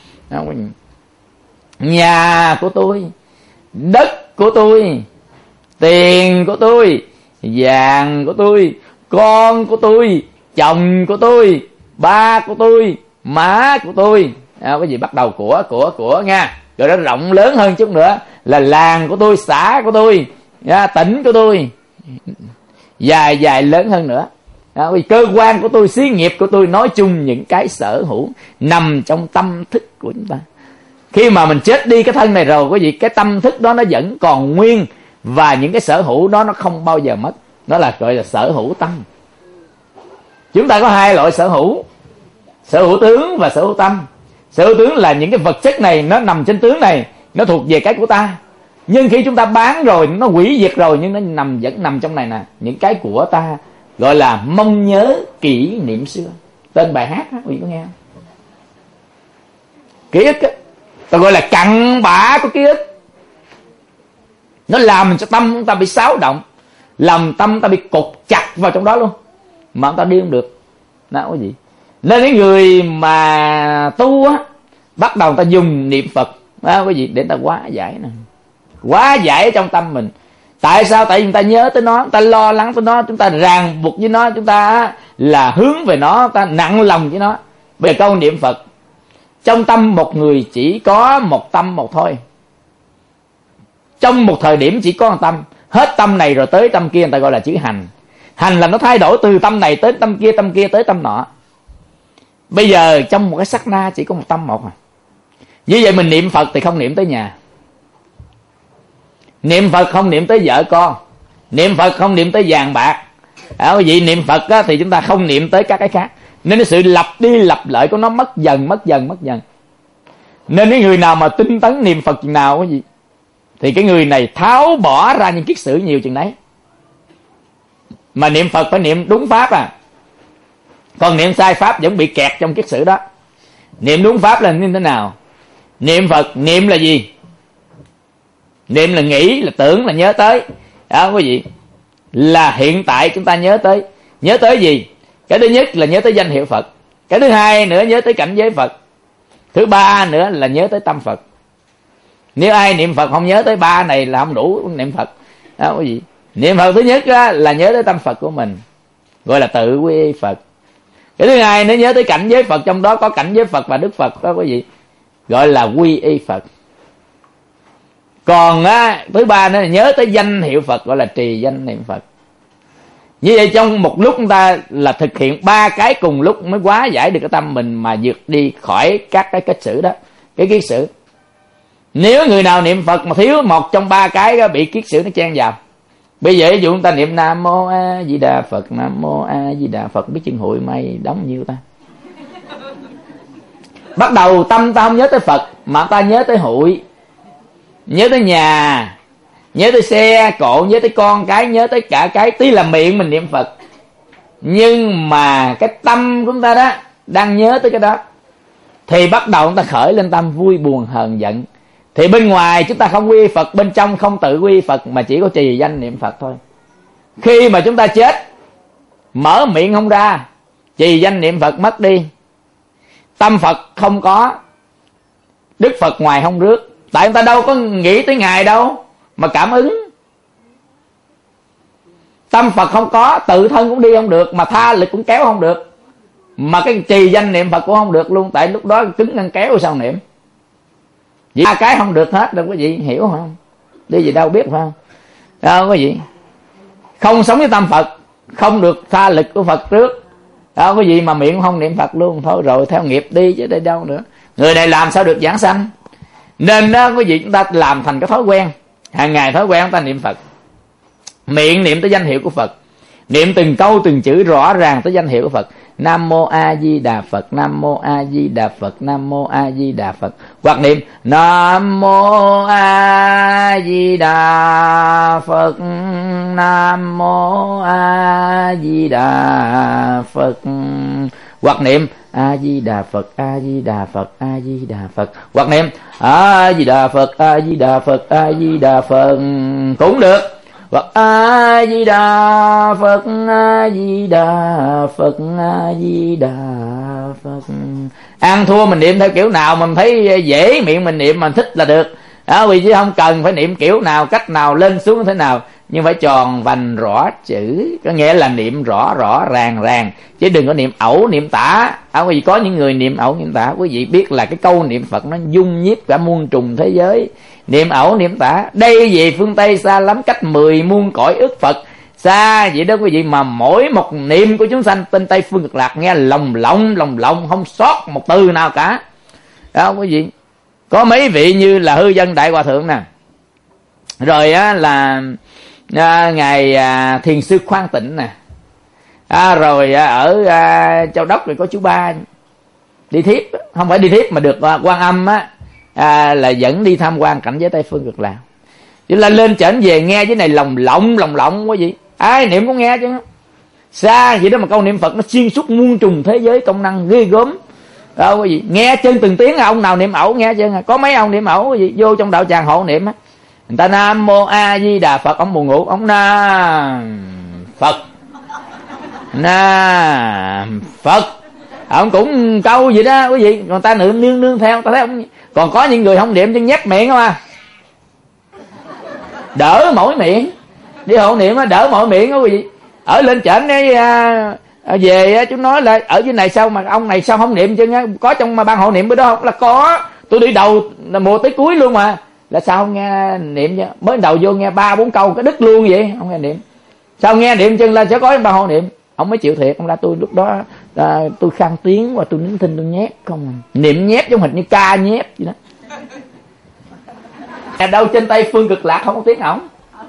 Nhà của tôi, đất của tôi, tiền của tôi, vàng của tôi, con của tôi, chồng của tôi, ba của tôi, má của tôi. Cái gì bắt đầu của nha. Rồi nó rộng lớn hơn chút nữa là làng của tôi, xã của tôi, tỉnh của tôi, dài lớn hơn nữa. Vì cơ quan của tôi, xí nghiệp của tôi, nói chung những cái sở hữu nằm trong tâm thức của chúng ta. Khi mà mình chết đi cái thân này rồi, quý vị, cái tâm thức đó nó vẫn còn nguyên, và những cái sở hữu đó nó không bao giờ mất. Đó là gọi là sở hữu tâm. Chúng ta có hai loại sở hữu: sở hữu tướng và sở hữu tâm. Sở hữu tướng là những cái vật chất này, nó nằm trên tướng này, nó thuộc về cái của ta. Nhưng khi chúng ta bán rồi, nó hủy diệt rồi, nhưng nó vẫn nằm trong này nè, những cái của ta, gọi là mong nhớ kỷ niệm xưa. Tên bài hát đó, quý vị có nghe không? Ký ức á, ta gọi là cặn bã của ký ức. Nó làm cho tâm chúng ta bị xáo động, làm tâm ta bị cột chặt vào trong đó luôn, mà chúng ta đi không được. Đó quý vị. Nên cái người mà tu á, bắt đầu người ta dùng niệm Phật đó quý vị, để người ta hóa giải nè, hóa giải ở trong tâm mình. Tại sao? Tại vì người ta nhớ tới nó, người ta lo lắng tới nó, chúng ta ràng buộc với nó, chúng ta là hướng về nó, ta nặng lòng với nó. Bây giờ câu niệm Phật, trong tâm một người chỉ có một tâm một thôi. Trong một thời điểm chỉ có một tâm, hết tâm này rồi tới tâm kia, người ta gọi là chữ hành. Hành là nó thay đổi từ tâm này tới tâm kia tới tâm nọ. Bây giờ trong một cái sát na chỉ có một tâm một à. Như vậy mình niệm Phật thì không niệm tới nhà, niệm Phật không niệm tới vợ con, niệm Phật không niệm tới vàng bạc. Quý vị, niệm Phật á, thì chúng ta không niệm tới các cái khác. Nên cái sự lặp đi lặp lại của nó mất dần. Nên cái người nào mà tinh tấn niệm Phật chừng nào quý vị, thì cái người này tháo bỏ ra những kiết sử nhiều chừng đấy. Mà niệm Phật phải niệm đúng pháp à. Còn niệm sai pháp vẫn bị kẹt trong kiết sử đó. Niệm đúng pháp là như thế nào? Niệm Phật, niệm là gì? Niệm là nghĩ, là tưởng, là nhớ tới. Đó quý vị, là hiện tại chúng ta nhớ tới gì? Cái thứ nhất là nhớ tới danh hiệu Phật. Cái thứ hai nữa nhớ tới cảnh giới Phật. Thứ ba nữa là nhớ tới tâm Phật. Nếu ai niệm Phật không nhớ tới ba này là không đủ niệm Phật. Đó quý vị. Niệm Phật thứ nhất là nhớ tới tâm Phật của mình, gọi là tự quy y Phật. Cái thứ hai nếu nhớ tới cảnh giới Phật, trong đó có cảnh giới Phật và Đức Phật đó quý vị, gọi là quy y Phật. Còn thứ ba nữa là nhớ tới danh hiệu Phật, gọi là trì danh niệm Phật. Như vậy trong một lúc chúng ta là thực hiện ba cái cùng lúc mới hóa giải được cái tâm mình, mà vượt đi khỏi các cái kết sử đó, cái kiết sử. Nếu người nào niệm Phật mà thiếu một trong ba cái đó, bị kiết sử nó chen vào. Bây giờ ví dụ chúng ta niệm Nam Mô A Di Đà Phật, Nam Mô A Di Đà Phật, biết chân hội may đóng nhiêu ta. Bắt đầu tâm ta không nhớ tới Phật, mà ta nhớ tới hội, nhớ tới nhà, nhớ tới xe cộ, nhớ tới con cái, nhớ tới cả cái. Tuy là miệng mình niệm Phật, nhưng mà cái tâm của chúng ta đó đang nhớ tới cái đó, thì bắt đầu chúng ta khởi lên tâm vui buồn hờn giận. Thì bên ngoài chúng ta không quy Phật, bên trong không tự quy Phật, mà chỉ có trì danh niệm Phật thôi. Khi mà chúng ta chết, mở miệng không ra, trì danh niệm Phật mất đi, tâm Phật không có, Đức Phật ngoài không rước. Tại chúng ta đâu có nghĩ tới Ngài đâu mà cảm ứng. Tâm Phật không có, tự thân cũng đi không được, mà tha lực cũng kéo không được, mà cái trì danh niệm Phật cũng không được luôn. Tại lúc đó cứng ngăn kéo sao niệm. Vì ba cái không được hết đâu quý vị, hiểu không? Đi gì đâu biết phải không? Đâu quý vị. Không sống với tâm Phật, không được tha lực của Phật trước. Đâu quý vị, mà miệng không niệm Phật luôn. Thôi rồi theo nghiệp đi chứ đây đâu nữa. người này làm sao được giảng sanh. Nên đó quý vị, chúng ta làm thành cái thói quen, hàng ngày thói quen chúng ta niệm Phật, miệng niệm tới danh hiệu của Phật, niệm từng câu từng chữ rõ ràng tới danh hiệu của Phật. Nam mô A Di Đà Phật, Nam mô A Di Đà Phật, Nam mô A Di Đà Phật. Hoặc niệm Nam mô A Di Đà Phật, Nam mô A Di Đà Phật. Hoặc niệm A Di Đà Phật, A Di Đà Phật, A Di Đà Phật. Hoặc niệm A Di Đà Phật, A Di Đà Phật, A Di Đà Phật cũng được. Hoặc A Di Đà Phật, A Di Đà Phật, A Di Đà Phật. Ăn thua mình niệm theo kiểu nào mình thấy dễ miệng mình niệm, mình thích là được đó, vì chứ không cần phải niệm kiểu nào, cách nào, lên xuống như thế nào, nhưng phải tròn vành rõ chữ, có nghĩa là niệm rõ rõ ràng, chứ đừng có niệm ẩu niệm tả. Quý vị có những người niệm ẩu niệm tả, quý vị biết là cái câu niệm Phật nó dung nhiếp cả muôn trùng thế giới. Niệm ẩu niệm tả, đây về phương Tây xa lắm, cách 10 muôn cõi ức Phật xa vậy đó quý vị, mà mỗi một niệm của chúng sanh bên Tây phương Cực Lạc nghe lồng lộng không sót một từ nào cả đó quý vị. Có mấy vị như là Hư Dân Đại Hòa Thượng nè, rồi á là ngài Thiền Sư Khoan Tịnh nè, rồi ở Châu Đốc thì có chú Ba đi thiếp, không phải đi thiếp mà được Quan Âm á là dẫn đi tham quan cảnh giới Tây phương Cực Lạc. Chứ là lên trển về nghe cái này lồng lộng quý vị, ai niệm cũng nghe chứ. Xa vậy đó mà câu niệm Phật nó xuyên suốt muôn trùng thế giới, công năng ghê gớm đó quý vị. Nghe chân từng tiếng, ông nào niệm ẩu nghe chứ, có mấy ông niệm ẩu quý vị, vô trong đạo tràng hộ niệm á, người ta Nam mô A Di Đà Phật, ông buồn ngủ, ông Nam Phật, Nam Phật, ông cũng câu vậy đó quý vị. Còn ta niệm nương theo, ta thấy ông. Còn có những người không niệm chứ nhép miệng không à, đỡ mỗi miệng, đi hộ niệm á đỡ mỗi miệng đó quý vị. Ở lên trển ấy về chú nói là ở dưới này sao mà ông này sao không niệm chứ, có trong ban hộ niệm bữa đó không? Là có, tôi đi đầu là mùa tới cuối luôn mà, là sao không nghe niệm chứ, mới đầu vô nghe 3-4 câu cái đứt luôn vậy, không nghe niệm. Sao nghe niệm chân là sẽ có ban hộ niệm. Ông mới chịu thiệt, ông ra tôi lúc đó tôi khang tiếng và tôi nín thinh tôi nhép không, niệm nhép giống hình như ca nhép vậy đó. Đâu trên Tây phương Cực Lạc không có tiếng ổng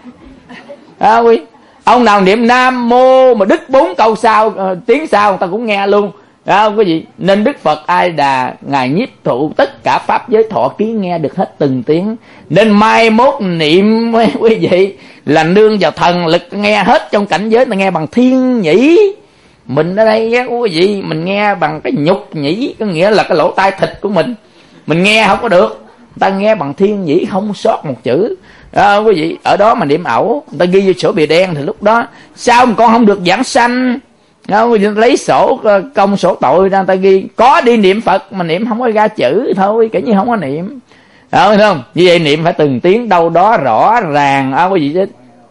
quý. Ông nào niệm Nam Mô mà đứt 4 câu sau tiếng sau người ta cũng nghe luôn đó quý vị. Nên Đức Phật A Di Đà ngài nhiếp thụ tất cả pháp giới thọ ký, nghe được hết từng tiếng. Nên mai mốt niệm quý vị là nương vào thần lực, nghe hết trong cảnh giới, ta nghe bằng thiên nhĩ. Mình ở đây quý vị, mình nghe bằng cái nhục nhĩ, có nghĩa là cái lỗ tai thịt của mình nghe không có được, ta nghe bằng thiên nhĩ không sót một chữ quý vị. Ở đó mà niệm ẩu, người ta ghi vô sổ bìa đen thì lúc đó sao mà con không được giảng sanh quý vị, lấy sổ công sổ tội ra người ta ghi có đi niệm Phật mà niệm không có ra chữ thôi, kể như không có niệm đó, không? Như vậy niệm phải từng tiếng đâu đó rõ ràng quý vị chứ.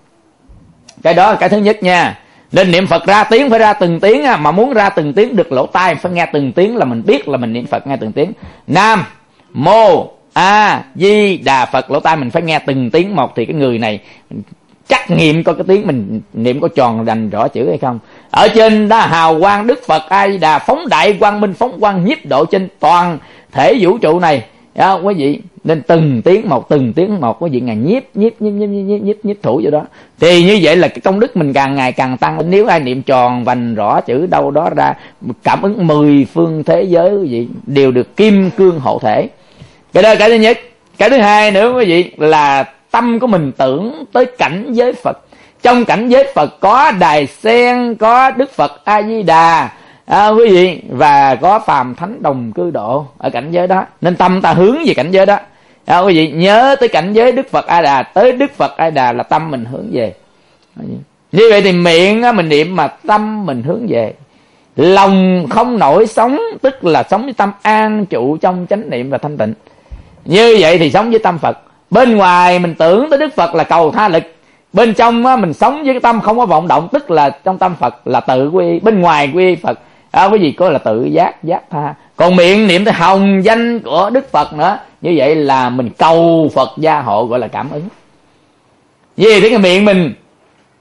Cái đó là cái thứ nhất nha. Nên niệm Phật ra tiếng phải ra từng tiếng mà muốn ra từng tiếng được lỗ tai phải nghe từng tiếng là mình biết là mình niệm Phật nghe từng tiếng. Nam Mô A Di Đà Phật, lỗ tai mình phải nghe từng tiếng một thì cái người này trắc nghiệm coi cái tiếng mình niệm có tròn rành rõ chữ hay không. Ở trên đó hào quang Đức Phật A Di Đà phóng đại quang minh, phóng quang nhiếp độ trên toàn thể vũ trụ này đó quý vị. Nên từng tiếng một quý vị ngài nhiếp thủ vô đó. Thì như vậy là cái công đức mình càng ngày càng tăng. Nếu ai niệm tròn vành rõ chữ đâu đó ra, cảm ứng 10 phương thế giới quý vị đều được kim cương hộ thể. Cái đó là cái thứ nhất. Cái thứ hai nữa quý vị là tâm của mình tưởng tới cảnh giới Phật. Trong cảnh giới Phật có Đài Sen, có Đức Phật A Di Đà quý vị, và có phàm thánh đồng cư độ ở cảnh giới đó. Nên tâm ta hướng về cảnh giới đó quý vị. Nhớ tới cảnh giới Đức Phật A Đà, tới Đức Phật A Đà là tâm mình hướng về. Như vậy thì miệng mình niệm mà tâm mình hướng về, lòng không nổi sóng, tức là sống với tâm an trụ trong chánh niệm và thanh tịnh. Như vậy thì sống với tâm Phật. Bên ngoài mình tưởng tới Đức Phật là cầu tha lực, bên trong mình sống với cái tâm không có vọng động, tức là trong tâm Phật là tự quy, bên ngoài quy Phật quý vị có là tự giác tha. Còn miệng niệm tới hồng danh của Đức Phật nữa, như vậy là mình cầu Phật gia hộ, gọi là cảm ứng. Vì thế cái miệng mình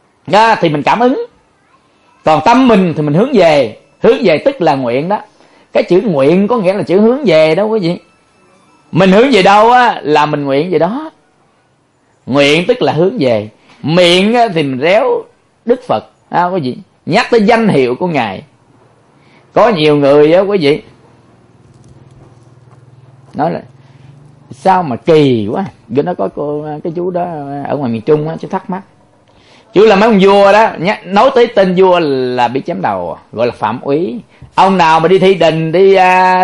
thì mình cảm ứng, còn tâm mình thì mình hướng về tức là nguyện đó. Cái chữ nguyện có nghĩa là chữ hướng về đâu quý vị. Mình hướng về đâu á là mình nguyện về đó. Nguyện tức là hướng về. Miệng thì mình réo Đức Phật, quý vị, nhắc tới danh hiệu của Ngài. Có nhiều người á quý vị nói là sao mà kỳ quá. Bữa đó có cái chú đó ở ngoài miền Trung á, chú thắc mắc. Chú là mấy ông vua đó, nói tới tên vua là bị chém đầu, gọi là phạm úy. Ông nào mà đi thi đình, đi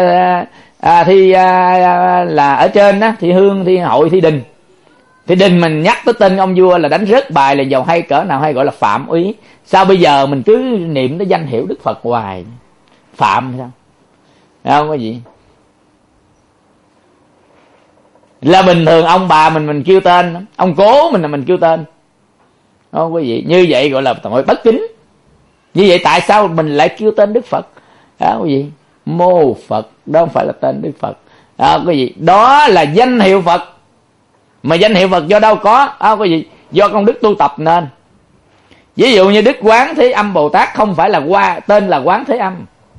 là ở trên á, thi hương, thi hội, thi đình. Thi đình mình nhắc tới tên ông vua là đánh rớt bài, là giàu hay cỡ nào hay, gọi là phạm úy. Sao bây giờ mình cứ niệm tới danh hiệu Đức Phật hoài? Phạm sao? Không có gì. Là bình thường ông bà mình kêu tên, ông cố mình là mình kêu tên. Không quý vị, như vậy gọi là tội bất kính. Như vậy tại sao mình lại kêu tên Đức Phật? Quý vị, Mô Phật đó không phải là tên Đức Phật. Quý vị, đó là danh hiệu Phật. Mà danh hiệu Phật do đâu có? Quý vị, do công đức tu tập nên. Ví dụ như Đức Quán Thế Âm Bồ Tát không phải là tên là Quán Thế Âm,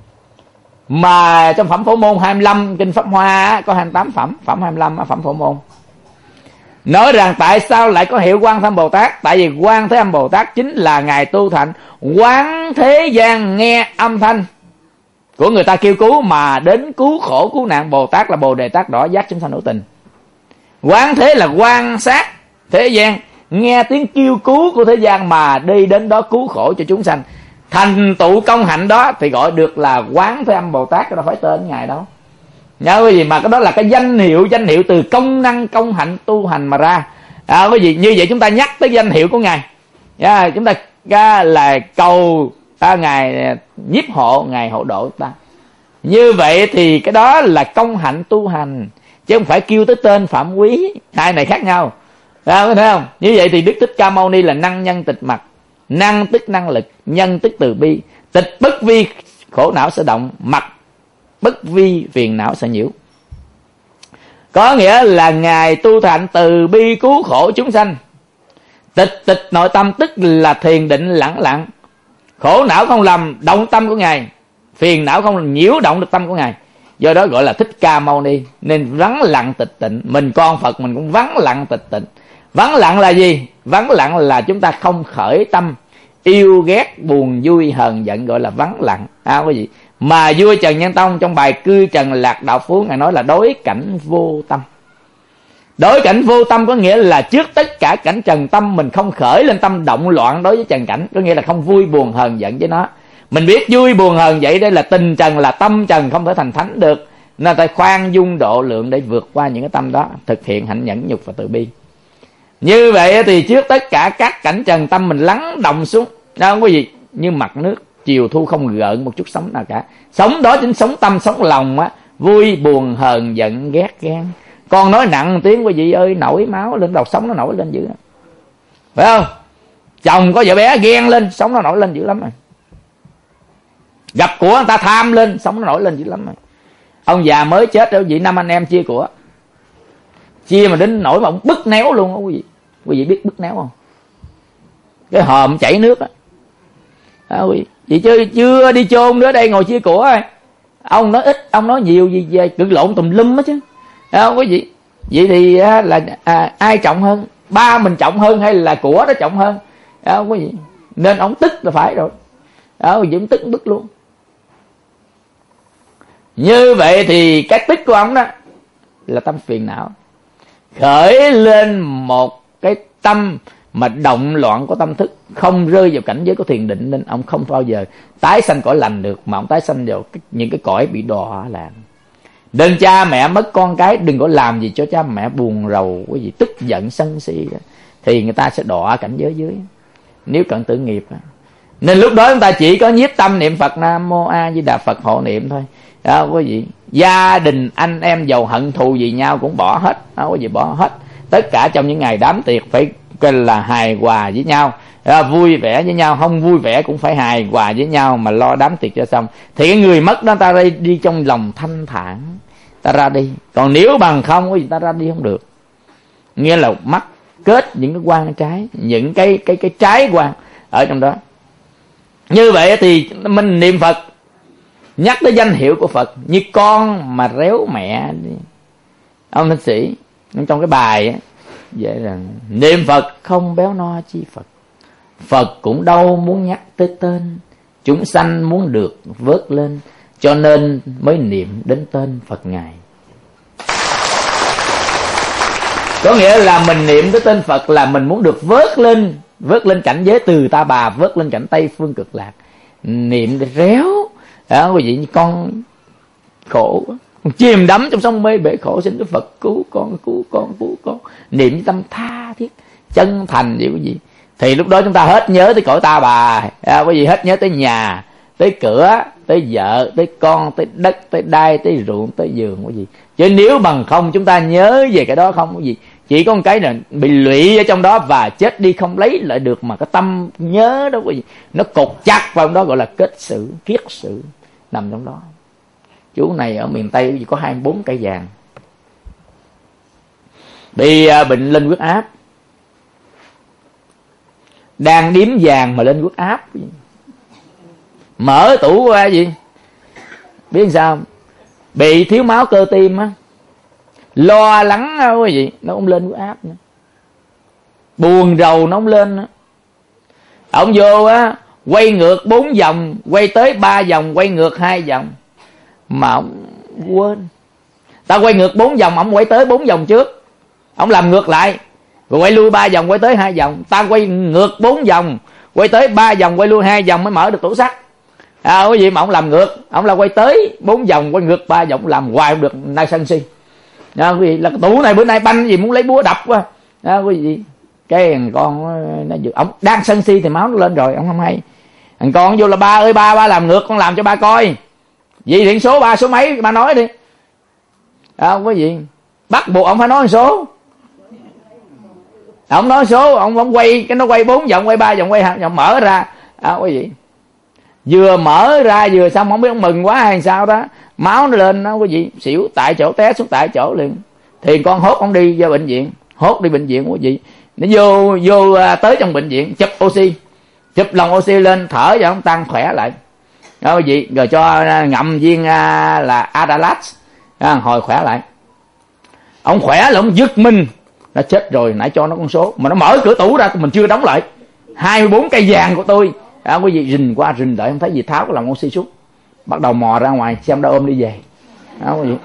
mà trong phẩm Phổ Môn 25 kinh Pháp Hoa có 28 phẩm, phẩm 25 phẩm Phổ Môn nói rằng tại sao lại có hiệu Quan Thế Âm Bồ Tát. Tại vì Quan Thế Âm Bồ Tát chính là Ngài tu thành quán thế gian nghe âm thanh của người ta kêu cứu mà đến cứu khổ cứu nạn. Bồ Tát là Bồ Đề Tát đỏ giác chúng sanh hữu tình. Quán thế là quan sát thế gian, nghe tiếng kêu cứu của thế gian mà đi đến đó cứu khổ cho chúng sanh. Thành tựu công hạnh đó thì gọi được là Quán Thế Âm Bồ Tát, đâu phải tên Ngài đâu. Nhớ cái gì mà cái đó là cái danh hiệu từ công năng công hạnh tu hành mà ra. Cái gì như vậy chúng ta nhắc tới danh hiệu của Ngài. Chúng ta là cầu Ngài nhiếp hộ, Ngài hộ độ ta. Như vậy thì cái đó là công hạnh tu hành, chứ không phải kêu tới tên phạm quý. Hai này khác nhau. Có thấy không? Như vậy thì Đức Thích Ca Mâu Ni là năng nhân tịch mặt. Năng tức năng lực, nhân tức từ bi. Tịch bất vi khổ não sẽ động, mặt bất vi phiền não sẽ nhiễu. Có nghĩa là Ngài tu thành từ bi cứu khổ chúng sanh. Tịch nội tâm tức là thiền định lẳng lặng. Khổ não không làm động tâm của Ngài, phiền não không làm nhiễu động được tâm của Ngài. Do đó gọi là Thích Ca Mâu Ni. Nên vắng lặng tịch tịnh. Mình con Phật mình cũng vắng lặng tịch tịnh. Vắng lặng là gì? Vắng lặng là chúng ta không khởi tâm yêu ghét buồn vui hờn giận, gọi là vắng lặng. Quý vị, mà vua Trần Nhân Tông trong bài Cư Trần Lạc Đạo Phú Ngài nói là đối cảnh vô tâm. Đối cảnh vô tâm có nghĩa là trước tất cả cảnh trần tâm mình không khởi lên tâm động loạn đối với trần cảnh, có nghĩa là không vui buồn hờn giận với nó. Mình biết vui buồn hờn vậy đây là tình trần, là tâm trần, không thể thành thánh được. Nên ta khoan dung độ lượng để vượt qua những cái tâm đó, thực hiện hạnh nhẫn nhục và từ bi. Như vậy thì trước tất cả các cảnh trần tâm mình lắng động xuống, không có gì như mặt nước chiều thu không gợn một chút sóng nào cả. Sóng đó chính sóng tâm, sóng lòng á, vui buồn hờn giận ghét ghen. Con nói nặng tiếng quý vị ơi, nổi máu lên đầu, sóng nó nổi lên dữ lắm, phải không? Chồng có vợ bé ghen lên, sóng nó nổi lên dữ lắm rồi. Gặp của người ta tham lên, sóng nó nổi lên dữ lắm rồi. Ông già mới chết đâu vậy, 5 anh em chia của, chia mà đến nỗi mà ông bứt néo luôn á quý vị. Quý vị biết bứt néo không? Cái hòm chảy nước á. Quý vị chưa đi chôn nữa, đây ngồi chia của rồi. Ông nói ít, ông nói nhiều gì về cự lộn tùm lum á chứ. Quý vị, vậy thì là ai trọng hơn? Ba mình trọng hơn hay là của đó trọng hơn? Quý vị, nên ông tức là phải rồi. Quý vị, ông tức bứt luôn. Như vậy thì cái tức của ông đó là tâm phiền não, khởi lên một cái tâm mà động loạn của tâm thức, không rơi vào cảnh giới của thiền định, nên ông không bao giờ tái sanh cõi lành được, mà ông tái sanh vào những cái cõi bị đọa lạc. Nên cha mẹ mất con cái đừng có làm gì cho cha mẹ buồn rầu, quý vị, tức giận sân si đó, thì người ta sẽ đọa cảnh giới dưới nếu cận tử nghiệp. Nên lúc đó chúng ta chỉ có nhiếp tâm niệm Phật Nam Mô A Di Đà Phật hộ niệm thôi. Quý vị, gia đình anh em giàu hận thù gì nhau cũng bỏ hết. Quý vị, bỏ hết. Tất cả trong những ngày đám tiệc phải là hài hòa với nhau, vui vẻ với nhau, không vui vẻ cũng phải hài hòa với nhau mà lo đám tiệc cho xong. Thì cái người mất đó ta đi trong lòng thanh thản, ta ra đi. Còn nếu bằng không thì ta ra đi không được. Nghĩa là mắc kết những cái quan trái, những cái trái quan ở trong đó. Như vậy thì mình niệm Phật nhắc tới danh hiệu của Phật. Như con mà réo mẹ. Ông Thánh Sĩ trong cái bài á, vậy là niệm Phật không béo no chi Phật. Phật cũng đâu muốn nhắc tới tên, chúng sanh muốn được vớt lên, cho nên mới niệm đến tên Phật Ngài. Có nghĩa là mình niệm tới tên Phật là mình muốn được vớt lên cảnh giới từ ta bà, vớt lên cảnh Tây Phương Cực Lạc. Niệm để réo đó quý vị, con khổ, con chìm đắm trong sông mê bể khổ, xin Đức Phật cứu con, cứu con, cứu con. Niệm với tâm tha thiết, chân thành vậy quý vị. Thì lúc đó chúng ta hết nhớ tới cõi ta bà, quý vị hết nhớ tới nhà, tới cửa, tới vợ, tới con, tới đất, tới đai, tới ruộng, tới giường quý vị. Chứ nếu bằng không chúng ta nhớ về cái đó không quý vị, chỉ có một cái là bị lụy ở trong đó và chết đi không lấy lại được, mà cái tâm nhớ đó quý vị nó cột chặt vào đó, gọi là kết sự, kiết sự nằm trong đó. Chú này ở miền Tây chỉ có 24 cây vàng, bị bệnh lên huyết áp, đang điếm vàng mà lên huyết áp, mở tủ ra gì biết sao, bị thiếu máu cơ tim á, lo lắng quý vị, nó cũng lên huyết áp nữa, buồn rầu nó cũng lên nữa. Ông vô á, quay ngược 4 vòng, quay tới 3 vòng, quay ngược 2 vòng, mà ông quên. Ta quay ngược 4 vòng, ông quay tới 4 vòng trước, ông làm ngược lại, rồi quay lui 3 vòng, quay tới 2 vòng. Ta quay ngược 4 vòng, quay tới 3 vòng, quay lui 2 vòng mới mở được tủ sắt. Quý vị, mà ông làm ngược, ông là quay tới 4 vòng, quay ngược 3 vòng, làm hoài không được, nay sân si. Quý vị, là cái tủ này bữa nay banh gì muốn lấy búa đập quá. Quý vị, cái con nó ông đang sân si thì máu nó lên rồi, ông không hay. Thằng con vô là ba ơi ba làm ngược, con làm cho ba coi. Vậy điện số ba số mấy ba nói đi. Quý vị, bắt buộc ông phải nói số. Ông nói số, ông quay cái nó quay 4 vòng, quay 3 vòng, quay 2 vòng, mở ra. Quý vị, vừa mở ra vừa xong không biết ông mừng quá hay sao đó, máu nó lên đó quý vị, xỉu tại chỗ, té xuống tại chỗ liền. Thì con hốt ông đi ra bệnh viện, hốt đi bệnh viện quý vị. Nó vô tới trong bệnh viện, chụp oxy, chụp lồng oxy lên, thở cho ông tăng khỏe lại. Quý vị, rồi cho ngậm viên là Adalat, hồi khỏe lại. Ông khỏe là ông giật mình, nó chết rồi, nãy cho nó con số mà nó mở cửa tủ ra mình chưa đóng lại. 24 cây vàng của tôi. Quý vị, rình qua rình lại không thấy gì, tháo cái lồng oxy xuống, bắt đầu mò ra ngoài xem đã ôm đi về. Quý vị,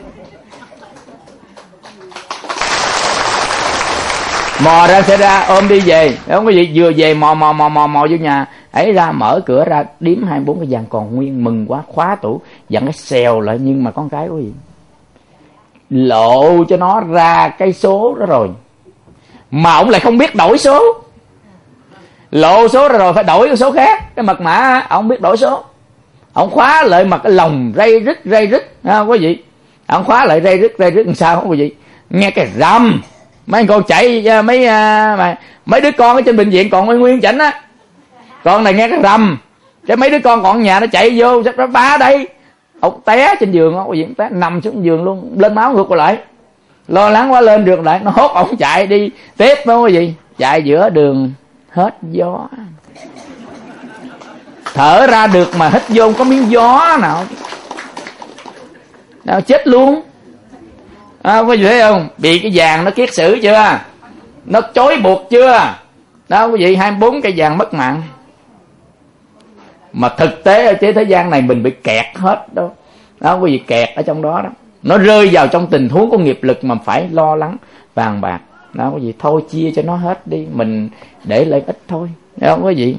mò ra sẽ ra ôm đi về. Quý vị, vừa về mò vô nhà ấy ra, mở cửa ra, điếm 24 cái vàng còn nguyên, mừng quá, khóa tủ, dặn cái xèo lại. Nhưng mà con cái quý vị, lộ cho nó ra cái số đó rồi mà ông lại không biết đổi số. Lộ số ra rồi phải đổi cái số khác, cái mật mã ông biết đổi số, ông khóa lại mà cái lòng ray rứt quý vị. Ông khóa lại ray rứt làm sao quý vị, nghe cái rầm, mấy con chạy, mấy đứa con ở trên bệnh viện còn nguyên chảnh á, con này nghe cái rầm, cái mấy đứa con còn ở nhà nó chạy vô, nó ba đây, ông té trên giường á quý vị, té nằm xuống giường luôn, lên máu ngược lại, lo lắng quá lên được lại, nó hốt ông chạy đi tiếp đó quý vị, chạy giữa đường hết gió, thở ra được mà hít vô không có miếng gió nào chết luôn. Quý vị thấy không, bị cái vàng nó kiết xử chưa, nó chối buộc chưa đó quý vị. 24 cây vàng mất mạng, mà thực tế ở trên thế gian này mình bị kẹt hết đó quý vị, kẹt ở trong đó. Nó rơi vào trong tình huống của nghiệp lực mà phải lo lắng vàng bạc đó quý vị. Thôi chia cho nó hết đi, mình để lại ít thôi, thấy không quý vị.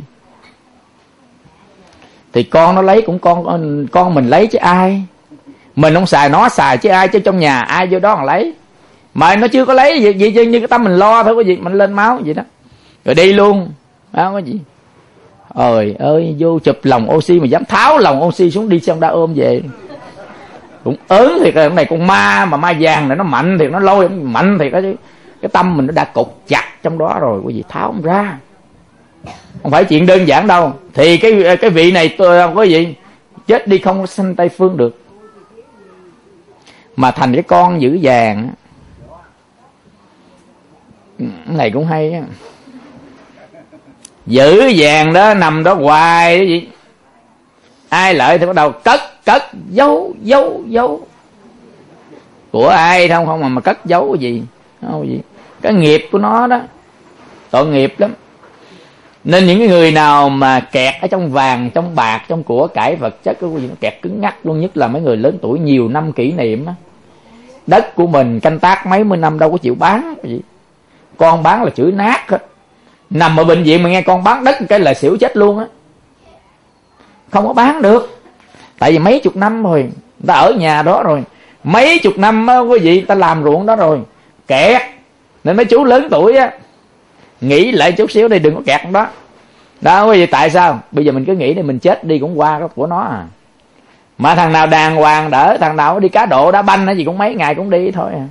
Thì con nó lấy cũng con mình lấy chứ ai, mình không xài nó xài chứ ai, chứ trong nhà ai vô đó còn lấy, mà nó chưa có lấy gì như cái tâm mình lo thôi quý vị, mình lên máu vậy đó rồi đi luôn đó quý vị. Ôi ơi, vô chụp lồng oxy mà dám tháo lồng oxy xuống đi xong đã ôm về, cũng ớn thiệt. Cái này con ma mà ma vàng này nó mạnh thiệt, nó lôi mạnh thiệt đó chứ. Cái tâm mình nó đã cột chặt trong đó rồi quý vị, tháo không ra, không phải chuyện đơn giản đâu. Thì cái vị này tôi quý vị, chết đi không sanh Tây Phương được, mà thành cái con giữ vàng. Cái này cũng hay á, giữ vàng đó nằm đó hoài đó gì, ai lợi thì bắt đầu cất cất giấu của ai không mà cất giấu cái gì, không gì, cái nghiệp của nó đó, tội nghiệp lắm. Nên những cái người nào mà kẹt ở trong vàng, trong bạc, trong của cải vật chất, cái gì nó kẹt cứng ngắc luôn, nhất là mấy người lớn tuổi nhiều năm kỷ niệm á. Đất của mình canh tác mấy mươi năm đâu có chịu bán cái gì. Con bán là chửi nát hết. Nằm ở bệnh viện mà nghe con bán đất cái là xỉu chết luôn á. Không có bán được. Tại vì mấy chục năm rồi, người ta ở nhà đó rồi, mấy chục năm á quý vị, ta làm ruộng đó rồi, kẹt. Nên mấy chú lớn tuổi á, nghĩ lại chút xíu đi, đừng có kẹt đó. Đó quý vị, tại sao? Bây giờ mình cứ nghĩ đi, mình chết đi cũng qua của nó à. Mà thằng nào đàng hoàng đỡ, thằng nào đi cá độ đá banh hay gì cũng mấy ngày cũng đi thôi à.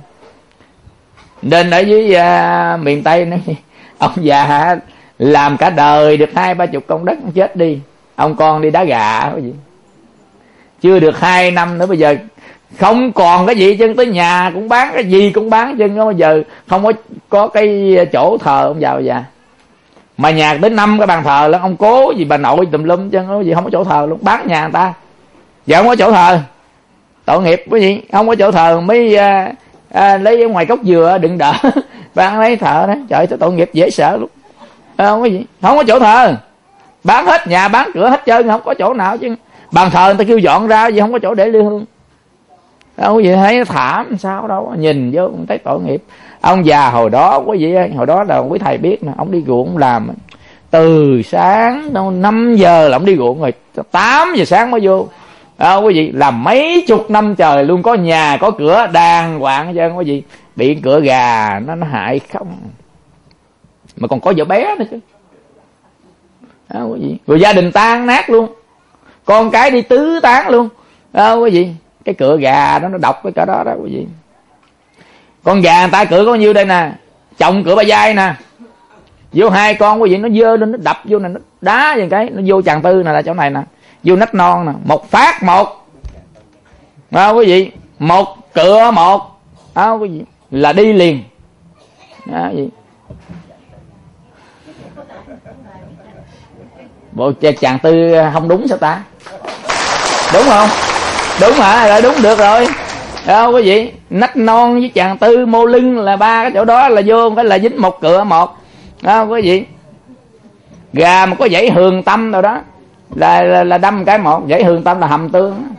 Nên ở dưới miền Tây này, ông già làm cả đời được 20-30 công đất, chết đi, ông con đi đá gà cái gì, chưa được 2 năm nữa bây giờ không còn cái gì chân, tới nhà cũng bán, cái gì cũng bán chân. Bây giờ không có cái chỗ thờ ông già già, mà nhà tới 5 cái bàn thờ lắm, ông cố gì bà nội tùm lum chân, cái gì không có chỗ thờ luôn, bán nhà người ta. Giờ không có chỗ thờ, tội nghiệp cái gì, không có chỗ thờ mới lấy ở ngoài gốc dừa đừng đỡ bán lấy thờ đó. Trời ơi, tội nghiệp dễ sợ luôn. Không có gì, không có chỗ thờ, bán hết nhà, bán cửa hết trơn, không có chỗ nào chứ. Bàn thờ người ta kêu dọn ra gì, không có chỗ để ly hương. Đâu có gì thấy nó thảm sao đâu, nhìn vô cũng thấy tội nghiệp. Ông già hồi đó quý vị ơi, hồi đó là quý thầy biết nè, ông đi ruộng làm từ sáng 5 giờ là ông đi ruộng rồi, 8 giờ sáng mới vô. Quý vị, làm mấy chục năm trời luôn, có nhà có cửa đàng hoàng chứ quý vị. Bị cửa gà nó hại không, mà còn có vợ bé nữa chứ. Quý vị, rồi gia đình tan nát luôn, con cái đi tứ tán luôn. Quý vị, cái cửa gà đó nó độc cái cả đó đó quý vị. Con gà người ta cửa có nhiêu đây nè, chồng cửa ba vai nè, vô 2 con quý vị, nó dơ lên nó đập vô này, nó đá vậy cái nó vô chàng tư nè, là chỗ này nè, vô nách non nè, một phát một. Quý vị, một cửa một, quý vị, là đi liền. Quý vị, bộ chàng tư không đúng sao ta? Đúng không? Đúng hả? Rồi đúng được rồi. Quý vị, nách non với chàng tư mô lưng là 3 cái chỗ đó là vô cái là dính một cửa một. Quý vị, gà mà có dãy hường tâm rồi đó là đâm cái một, dãy hường tâm là hầm tương.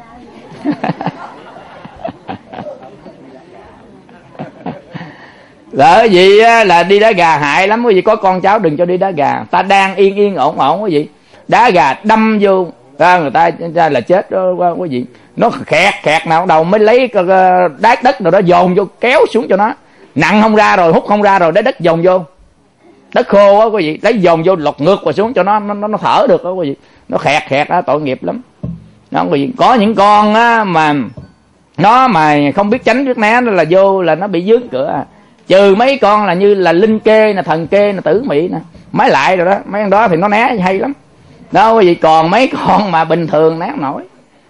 Lợi gì là đi đá gà hại lắm quý vị, có con cháu đừng cho đi đá gà. Ta đang yên ổn quý vị, đá gà đâm vô người ta là chết đó quý vị. Nó khẹt nào đầu mới lấy đá đất nào đó dồn vô, kéo xuống cho nó nặng không ra rồi, hút không ra rồi, đá đất dồn vô, đất khô á quý vị, lấy dồn vô lột ngược và xuống cho nó thở được đó quý vị. Nó khẹt đó, tội nghiệp lắm đó quý vị. Có những con á mà nó mà không biết tránh biết né, nó là vô là nó bị dướng cửa. Trừ mấy con là như là linh kê nè, thần kê nè, tử mị nè, mấy lại rồi đó, mấy con đó thì nó né hay lắm đó quý vị. Còn mấy con mà bình thường né không nổi.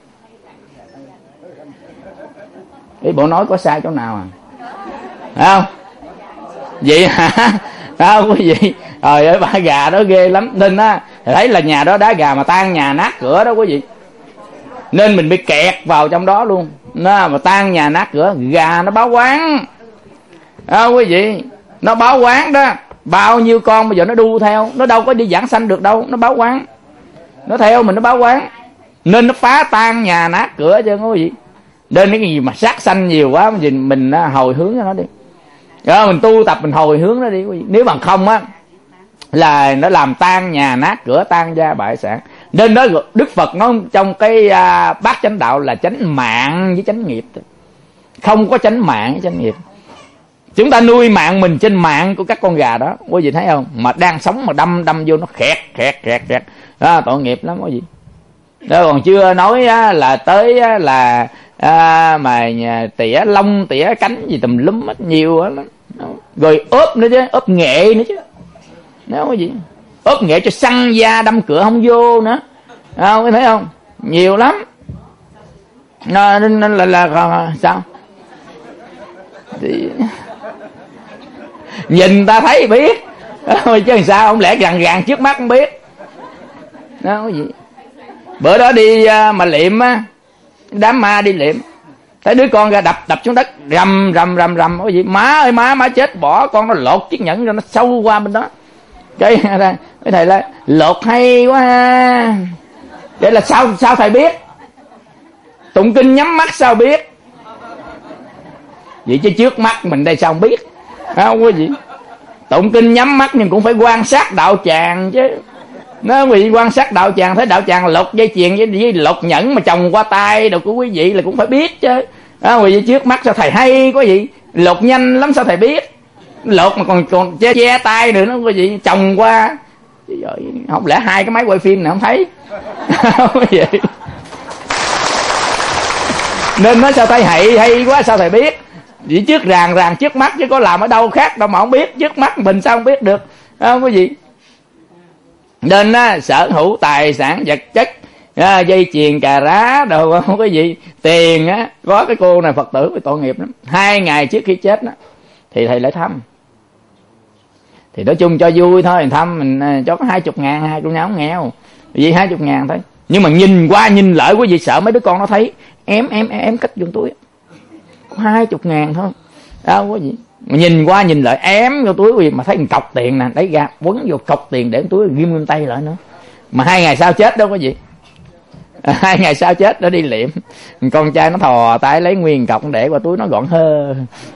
Cái bộ nói có sai chỗ nào phải không? Vậy hả? Quý vị, trời ơi, ba gà đó ghê lắm. Nên á, thấy là nhà đó đá gà mà tan nhà nát cửa đó quý vị. Nên mình bị kẹt vào trong đó luôn. Nó mà tan nhà nát cửa, gà nó báo quán. Quý vị, nó báo quán đó. Bao nhiêu con bây giờ nó đu theo, nó đâu có đi giảng sanh được đâu, nó báo quán. Nó theo mình, nó báo quán. Nên nó phá tan nhà nát cửa chứ quý vị. Nên cái gì mà sát sanh nhiều quá, mình hồi hướng cho nó đi. Mình tu tập mình hồi hướng nó đi quý vị. Nếu bằng không á là nó làm tan nhà nát cửa, tan gia bại sản. Nên đó Đức Phật nói trong cái bát chánh đạo là chánh mạng với chánh nghiệp. Không có chánh mạng với chánh nghiệp. Chúng ta nuôi mạng mình trên mạng của các con gà đó, quý vị thấy không? Mà đang sống mà đâm vô nó khẹt. Đó, tội nghiệp lắm quý vị. Đó, còn chưa nói là tới là mà tỉa lông tỉa cánh gì tùm lum hết nhiều lắm. Rồi ốp nữa chứ, ốp nghệ nữa chứ. Đó quý vị, ốp nghệ cho săn da đâm cửa không vô nữa. Quý thấy không? Nhiều lắm. Nên là sao? Thì nhìn ta thấy biết chứ làm sao, không lẽ gàn trước mắt không biết đó quý vị. Bữa đó đi mà liệm á, đám ma đi liệm. Thấy đứa con ra đập xuống đất, rầm cái gì, má ơi má chết, bỏ con nó lột chiếc nhẫn cho nó sâu qua bên đó. Cái thầy là lột hay quá ha. Vậy là sao thầy biết? Tụng kinh nhắm mắt sao biết? Vậy chứ trước mắt mình đây sao không biết? Không có gì. Tụng kinh nhắm mắt nhưng cũng phải quan sát đạo tràng chứ. Nó bị quan sát đạo tràng, thấy đạo tràng lột dây chuyền với lột nhẫn mà chồng qua tay đâu của quý vị là cũng phải biết chứ. Vậy trước mắt sao thầy hay có gì? Lột nhanh lắm sao thầy biết? Lột mà còn che tay nữa nó có gì? Chồng qua. Không lẽ hai cái máy quay phim này không thấy? Không vậy. Nên nói sao thầy hay quá sao thầy biết? Vì trước ràng trước mắt chứ có làm ở đâu khác đâu mà không biết. Trước mắt mình sao không biết được? Không có gì. Nên sở hữu tài sản vật chất, dây chuyền cà rá đồ không có gì. Tiền á, có cái cô này Phật tử tội nghiệp lắm. 2 ngày trước khi chết đó thì thầy lại thăm. Thì nói chung cho vui thôi, mình thăm mình cho có 20.000, hai cô nhau nghèo. Vì 20.000 thôi. Nhưng mà nhìn qua nhìn lại quý vị sợ mấy đứa con nó thấy em cất vô túi. Có 20.000 thôi. Đâu có gì. Mà nhìn qua nhìn lại ém vô túi quý vị mà thấy một cọc tiền nè, lấy ra quấn vô cọc tiền để túi ghim tay lại nữa. Mà 2 ngày sau chết đâu có gì. 2 ngày sau chết nó đi liệm. Con trai nó thò tay lấy nguyên cọc để qua túi nó gọn hơ.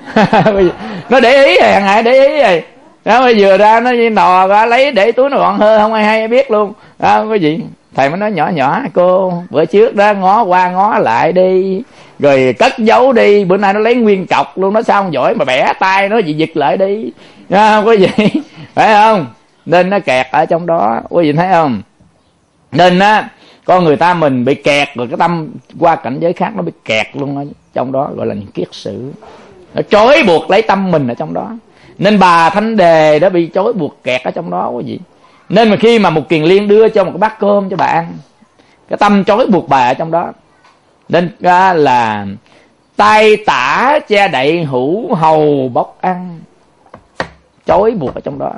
Nó để ý rồi, hàng ngày để ý rồi. Đó vừa ra nó đò ra lấy để túi nó gọn hơ, không ai hay biết luôn. Không có gì. Thầy mới nói nhỏ cô bữa trước đó ngó qua ngó lại đi, rồi cất giấu đi, bữa nay nó lấy nguyên cọc luôn, nó sao không giỏi mà bẻ tay nó giật lại đi. Không có gì. Phải không? Nên nó kẹt ở trong đó, quý vị thấy không? Nên á con người ta mình bị kẹt rồi, cái tâm qua cảnh giới khác nó bị kẹt luôn ở trong đó, gọi là những kiết sử. Nó trói buộc lấy tâm mình ở trong đó. Nên bà Thanh Đề đã bị trói buộc kẹt ở trong đó quý vị. Nên mà khi mà một kiền liên đưa cho một cái bát cơm cho bà ăn, cái tâm trói buộc bà ở trong đó. Nên là tay tả che đậy hữu hầu bốc ăn, trói buộc ở trong đó.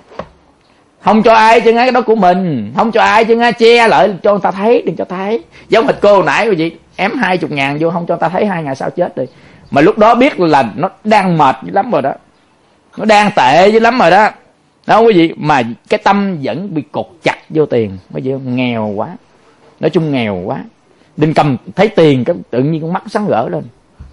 Không cho ai chứ cái đó của mình, không cho ai chứ che lại cho người ta thấy, đừng cho thấy. Giống hệt cô nãy quý vị ém 20.000 vô không cho người ta thấy 2 ngày sau chết đi. Mà lúc đó biết là nó đang mệt dữ lắm rồi đó, nó đang tệ dữ lắm rồi đó. Đó quý vị, mà cái tâm vẫn bị cột chặt vô tiền. Bây giờ nghèo quá, nói chung nghèo quá, đừng cầm thấy tiền cái tự nhiên con mắt sáng rỡ lên,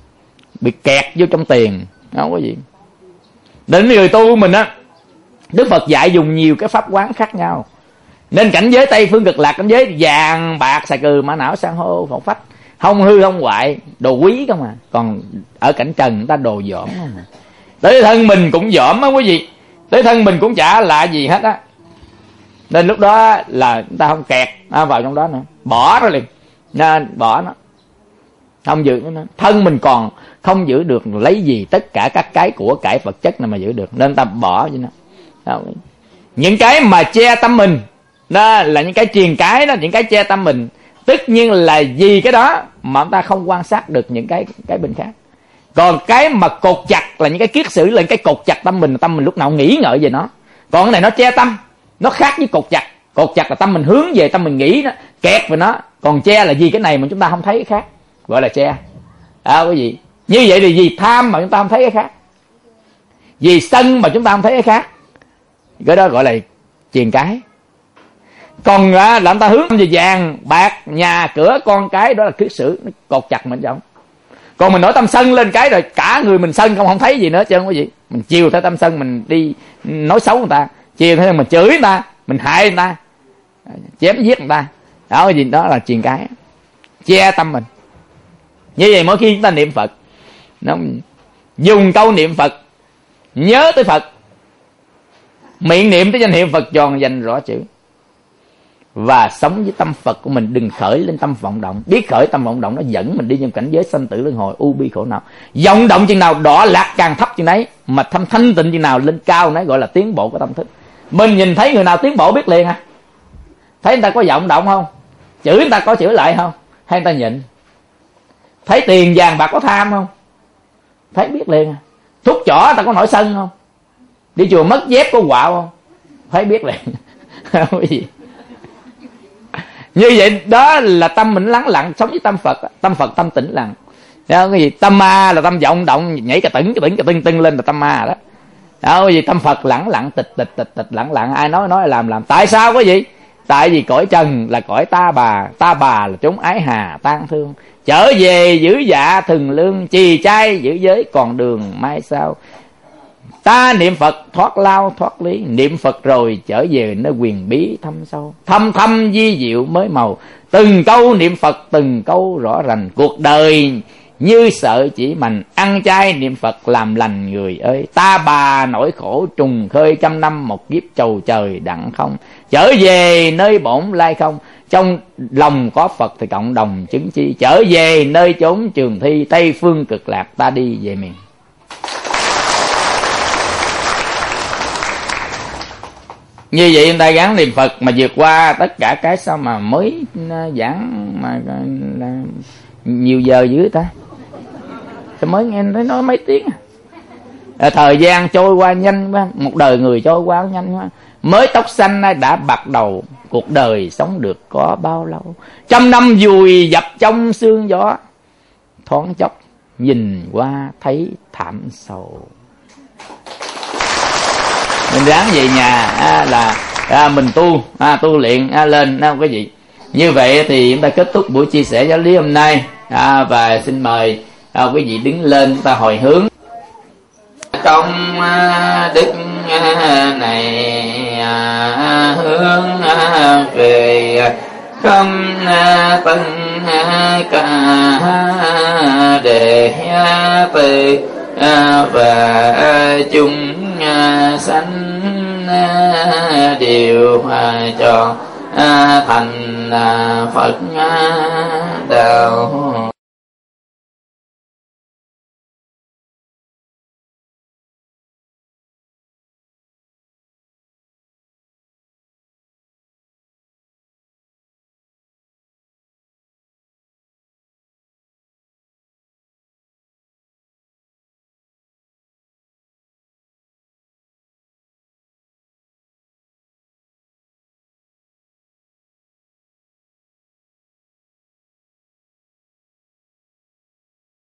bị kẹt vô trong tiền. Đó quý vị. Đến người tu mình á, Đức Phật dạy dùng nhiều cái pháp quán khác nhau. Nên cảnh giới Tây Phương Cực Lạc, cảnh giới vàng bạc xà cừ mã não san hô phổ phách, không hư không hoại, đồ quý không à. Còn ở cảnh trần người ta đồ dởm không à. Tới thân mình cũng dởm á quý vị, tới thân mình cũng chả lạ gì hết á. Nên lúc đó là người ta không kẹt vào trong đó nữa, bỏ nó liền. Nên bỏ nó, không giữ nó. Thân mình còn không giữ được, lấy gì tất cả các cái của cải vật chất này mà giữ được. Nên ta bỏ vậy nó. Những cái mà che tâm mình đó là những cái truyền cái đó, những cái che tâm mình. Tất nhiên là vì cái đó mà chúng ta không quan sát được những cái bên khác. Còn cái mà cột chặt là những cái kiết sử, là những cái cột chặt tâm mình lúc nào nghĩ ngợi về nó. Còn cái này nó che tâm, nó khác với cột chặt. Cột chặt là tâm mình hướng về, tâm mình nghĩ nó, kẹt về nó. Còn che là vì cái này mà chúng ta không thấy cái khác, gọi là che. Quý vị, như vậy thì vì tham mà chúng ta không thấy cái khác, vì sân mà chúng ta không thấy cái khác, cái đó gọi là truyền cái. Còn là chúng ta hướng về vàng bạc nhà cửa con cái, đó là kiết sử, nó cột chặt mình giống. Còn mình nổi tâm sân lên cái rồi cả người mình sân không thấy gì nữa chứ, quý vị. Mình chiều theo tâm sân, mình đi nói xấu người ta, chiều theo mình chửi người ta, mình hại người ta, chém giết người ta. Đó gì đó là truyền cái, che tâm mình. Như vậy mỗi khi chúng ta niệm Phật, nó dùng câu niệm Phật, nhớ tới Phật, miệng niệm tới danh hiệu Phật tròn dành rõ chữ, và sống với tâm Phật của mình, đừng khởi lên tâm vọng động. Biết khởi tâm vọng động nó dẫn mình đi trong cảnh giới sanh tử luân hồi u bi khổ não. Vọng động chừng nào đọa lạc càng thấp chừng đấy, mà thanh tịnh chừng nào lên cao đấy, gọi là tiến bộ của tâm thức. Mình nhìn thấy người nào tiến bộ biết liền à. Thấy người ta có vọng động không? Chửi người ta có chửi lại không? Hay người ta nhịn? Thấy tiền vàng bạc có tham không? Thấy biết liền à. Thúc chỏ người ta có nổi sân không? Đi chùa mất dép có quạo không? Thấy biết liền. Cái gì? Như vậy đó là tâm mình lắng lặng, sống với tâm Phật. Tâm Phật tâm tĩnh lặng. Đó, cái gì tâm ma là tâm vọng động nhảy cà tưng lên là tâm ma đó. Đó, cái gì tâm Phật lẳng lặng tịch lẳng lặng, ai nói làm. Tại sao cái gì? Tại vì cõi trần là cõi ta bà là chúng ái hà tan thương. Trở về giữ dạ thường lương, trì trai giữ giới còn đường mai sau. Ta niệm Phật thoát lao thoát lý, niệm Phật rồi trở về nơi quyền bí thâm sâu. Thâm di diệu mới màu, từng câu niệm Phật từng câu rõ rành. Cuộc đời như sợ chỉ mình, ăn chay niệm Phật làm lành người ơi. Ta bà nỗi khổ trùng khơi, trăm năm một kiếp trầu trời đặng không. Trở về nơi bổn lai không, trong lòng có Phật thì cộng đồng chứng chi. Trở về nơi chốn trường thi, Tây phương cực lạc ta đi về miền. Như vậy người ta gắng niệm Phật mà vượt qua tất cả cái. Sao mà mới giảng mà là nhiều giờ dữ ta? Sao mới nghe nói mấy tiếng thời gian trôi qua nhanh quá, một đời người trôi qua nhanh quá. Mới tóc xanh nay đã bạc đầu, cuộc đời sống được có bao lâu. Trăm năm vùi dập trong sương gió, thoáng chốc nhìn qua thấy thảm sầu. Mình ráng về nhà là mình tu luyện lên quý vị. Như vậy thì chúng ta kết thúc buổi chia sẻ giáo lý hôm nay và xin mời quý vị đứng lên ta hồi hướng. Trong đức này hướng về khâm tân ca đề từ và chúng sanh đều cho thành Phật đạo.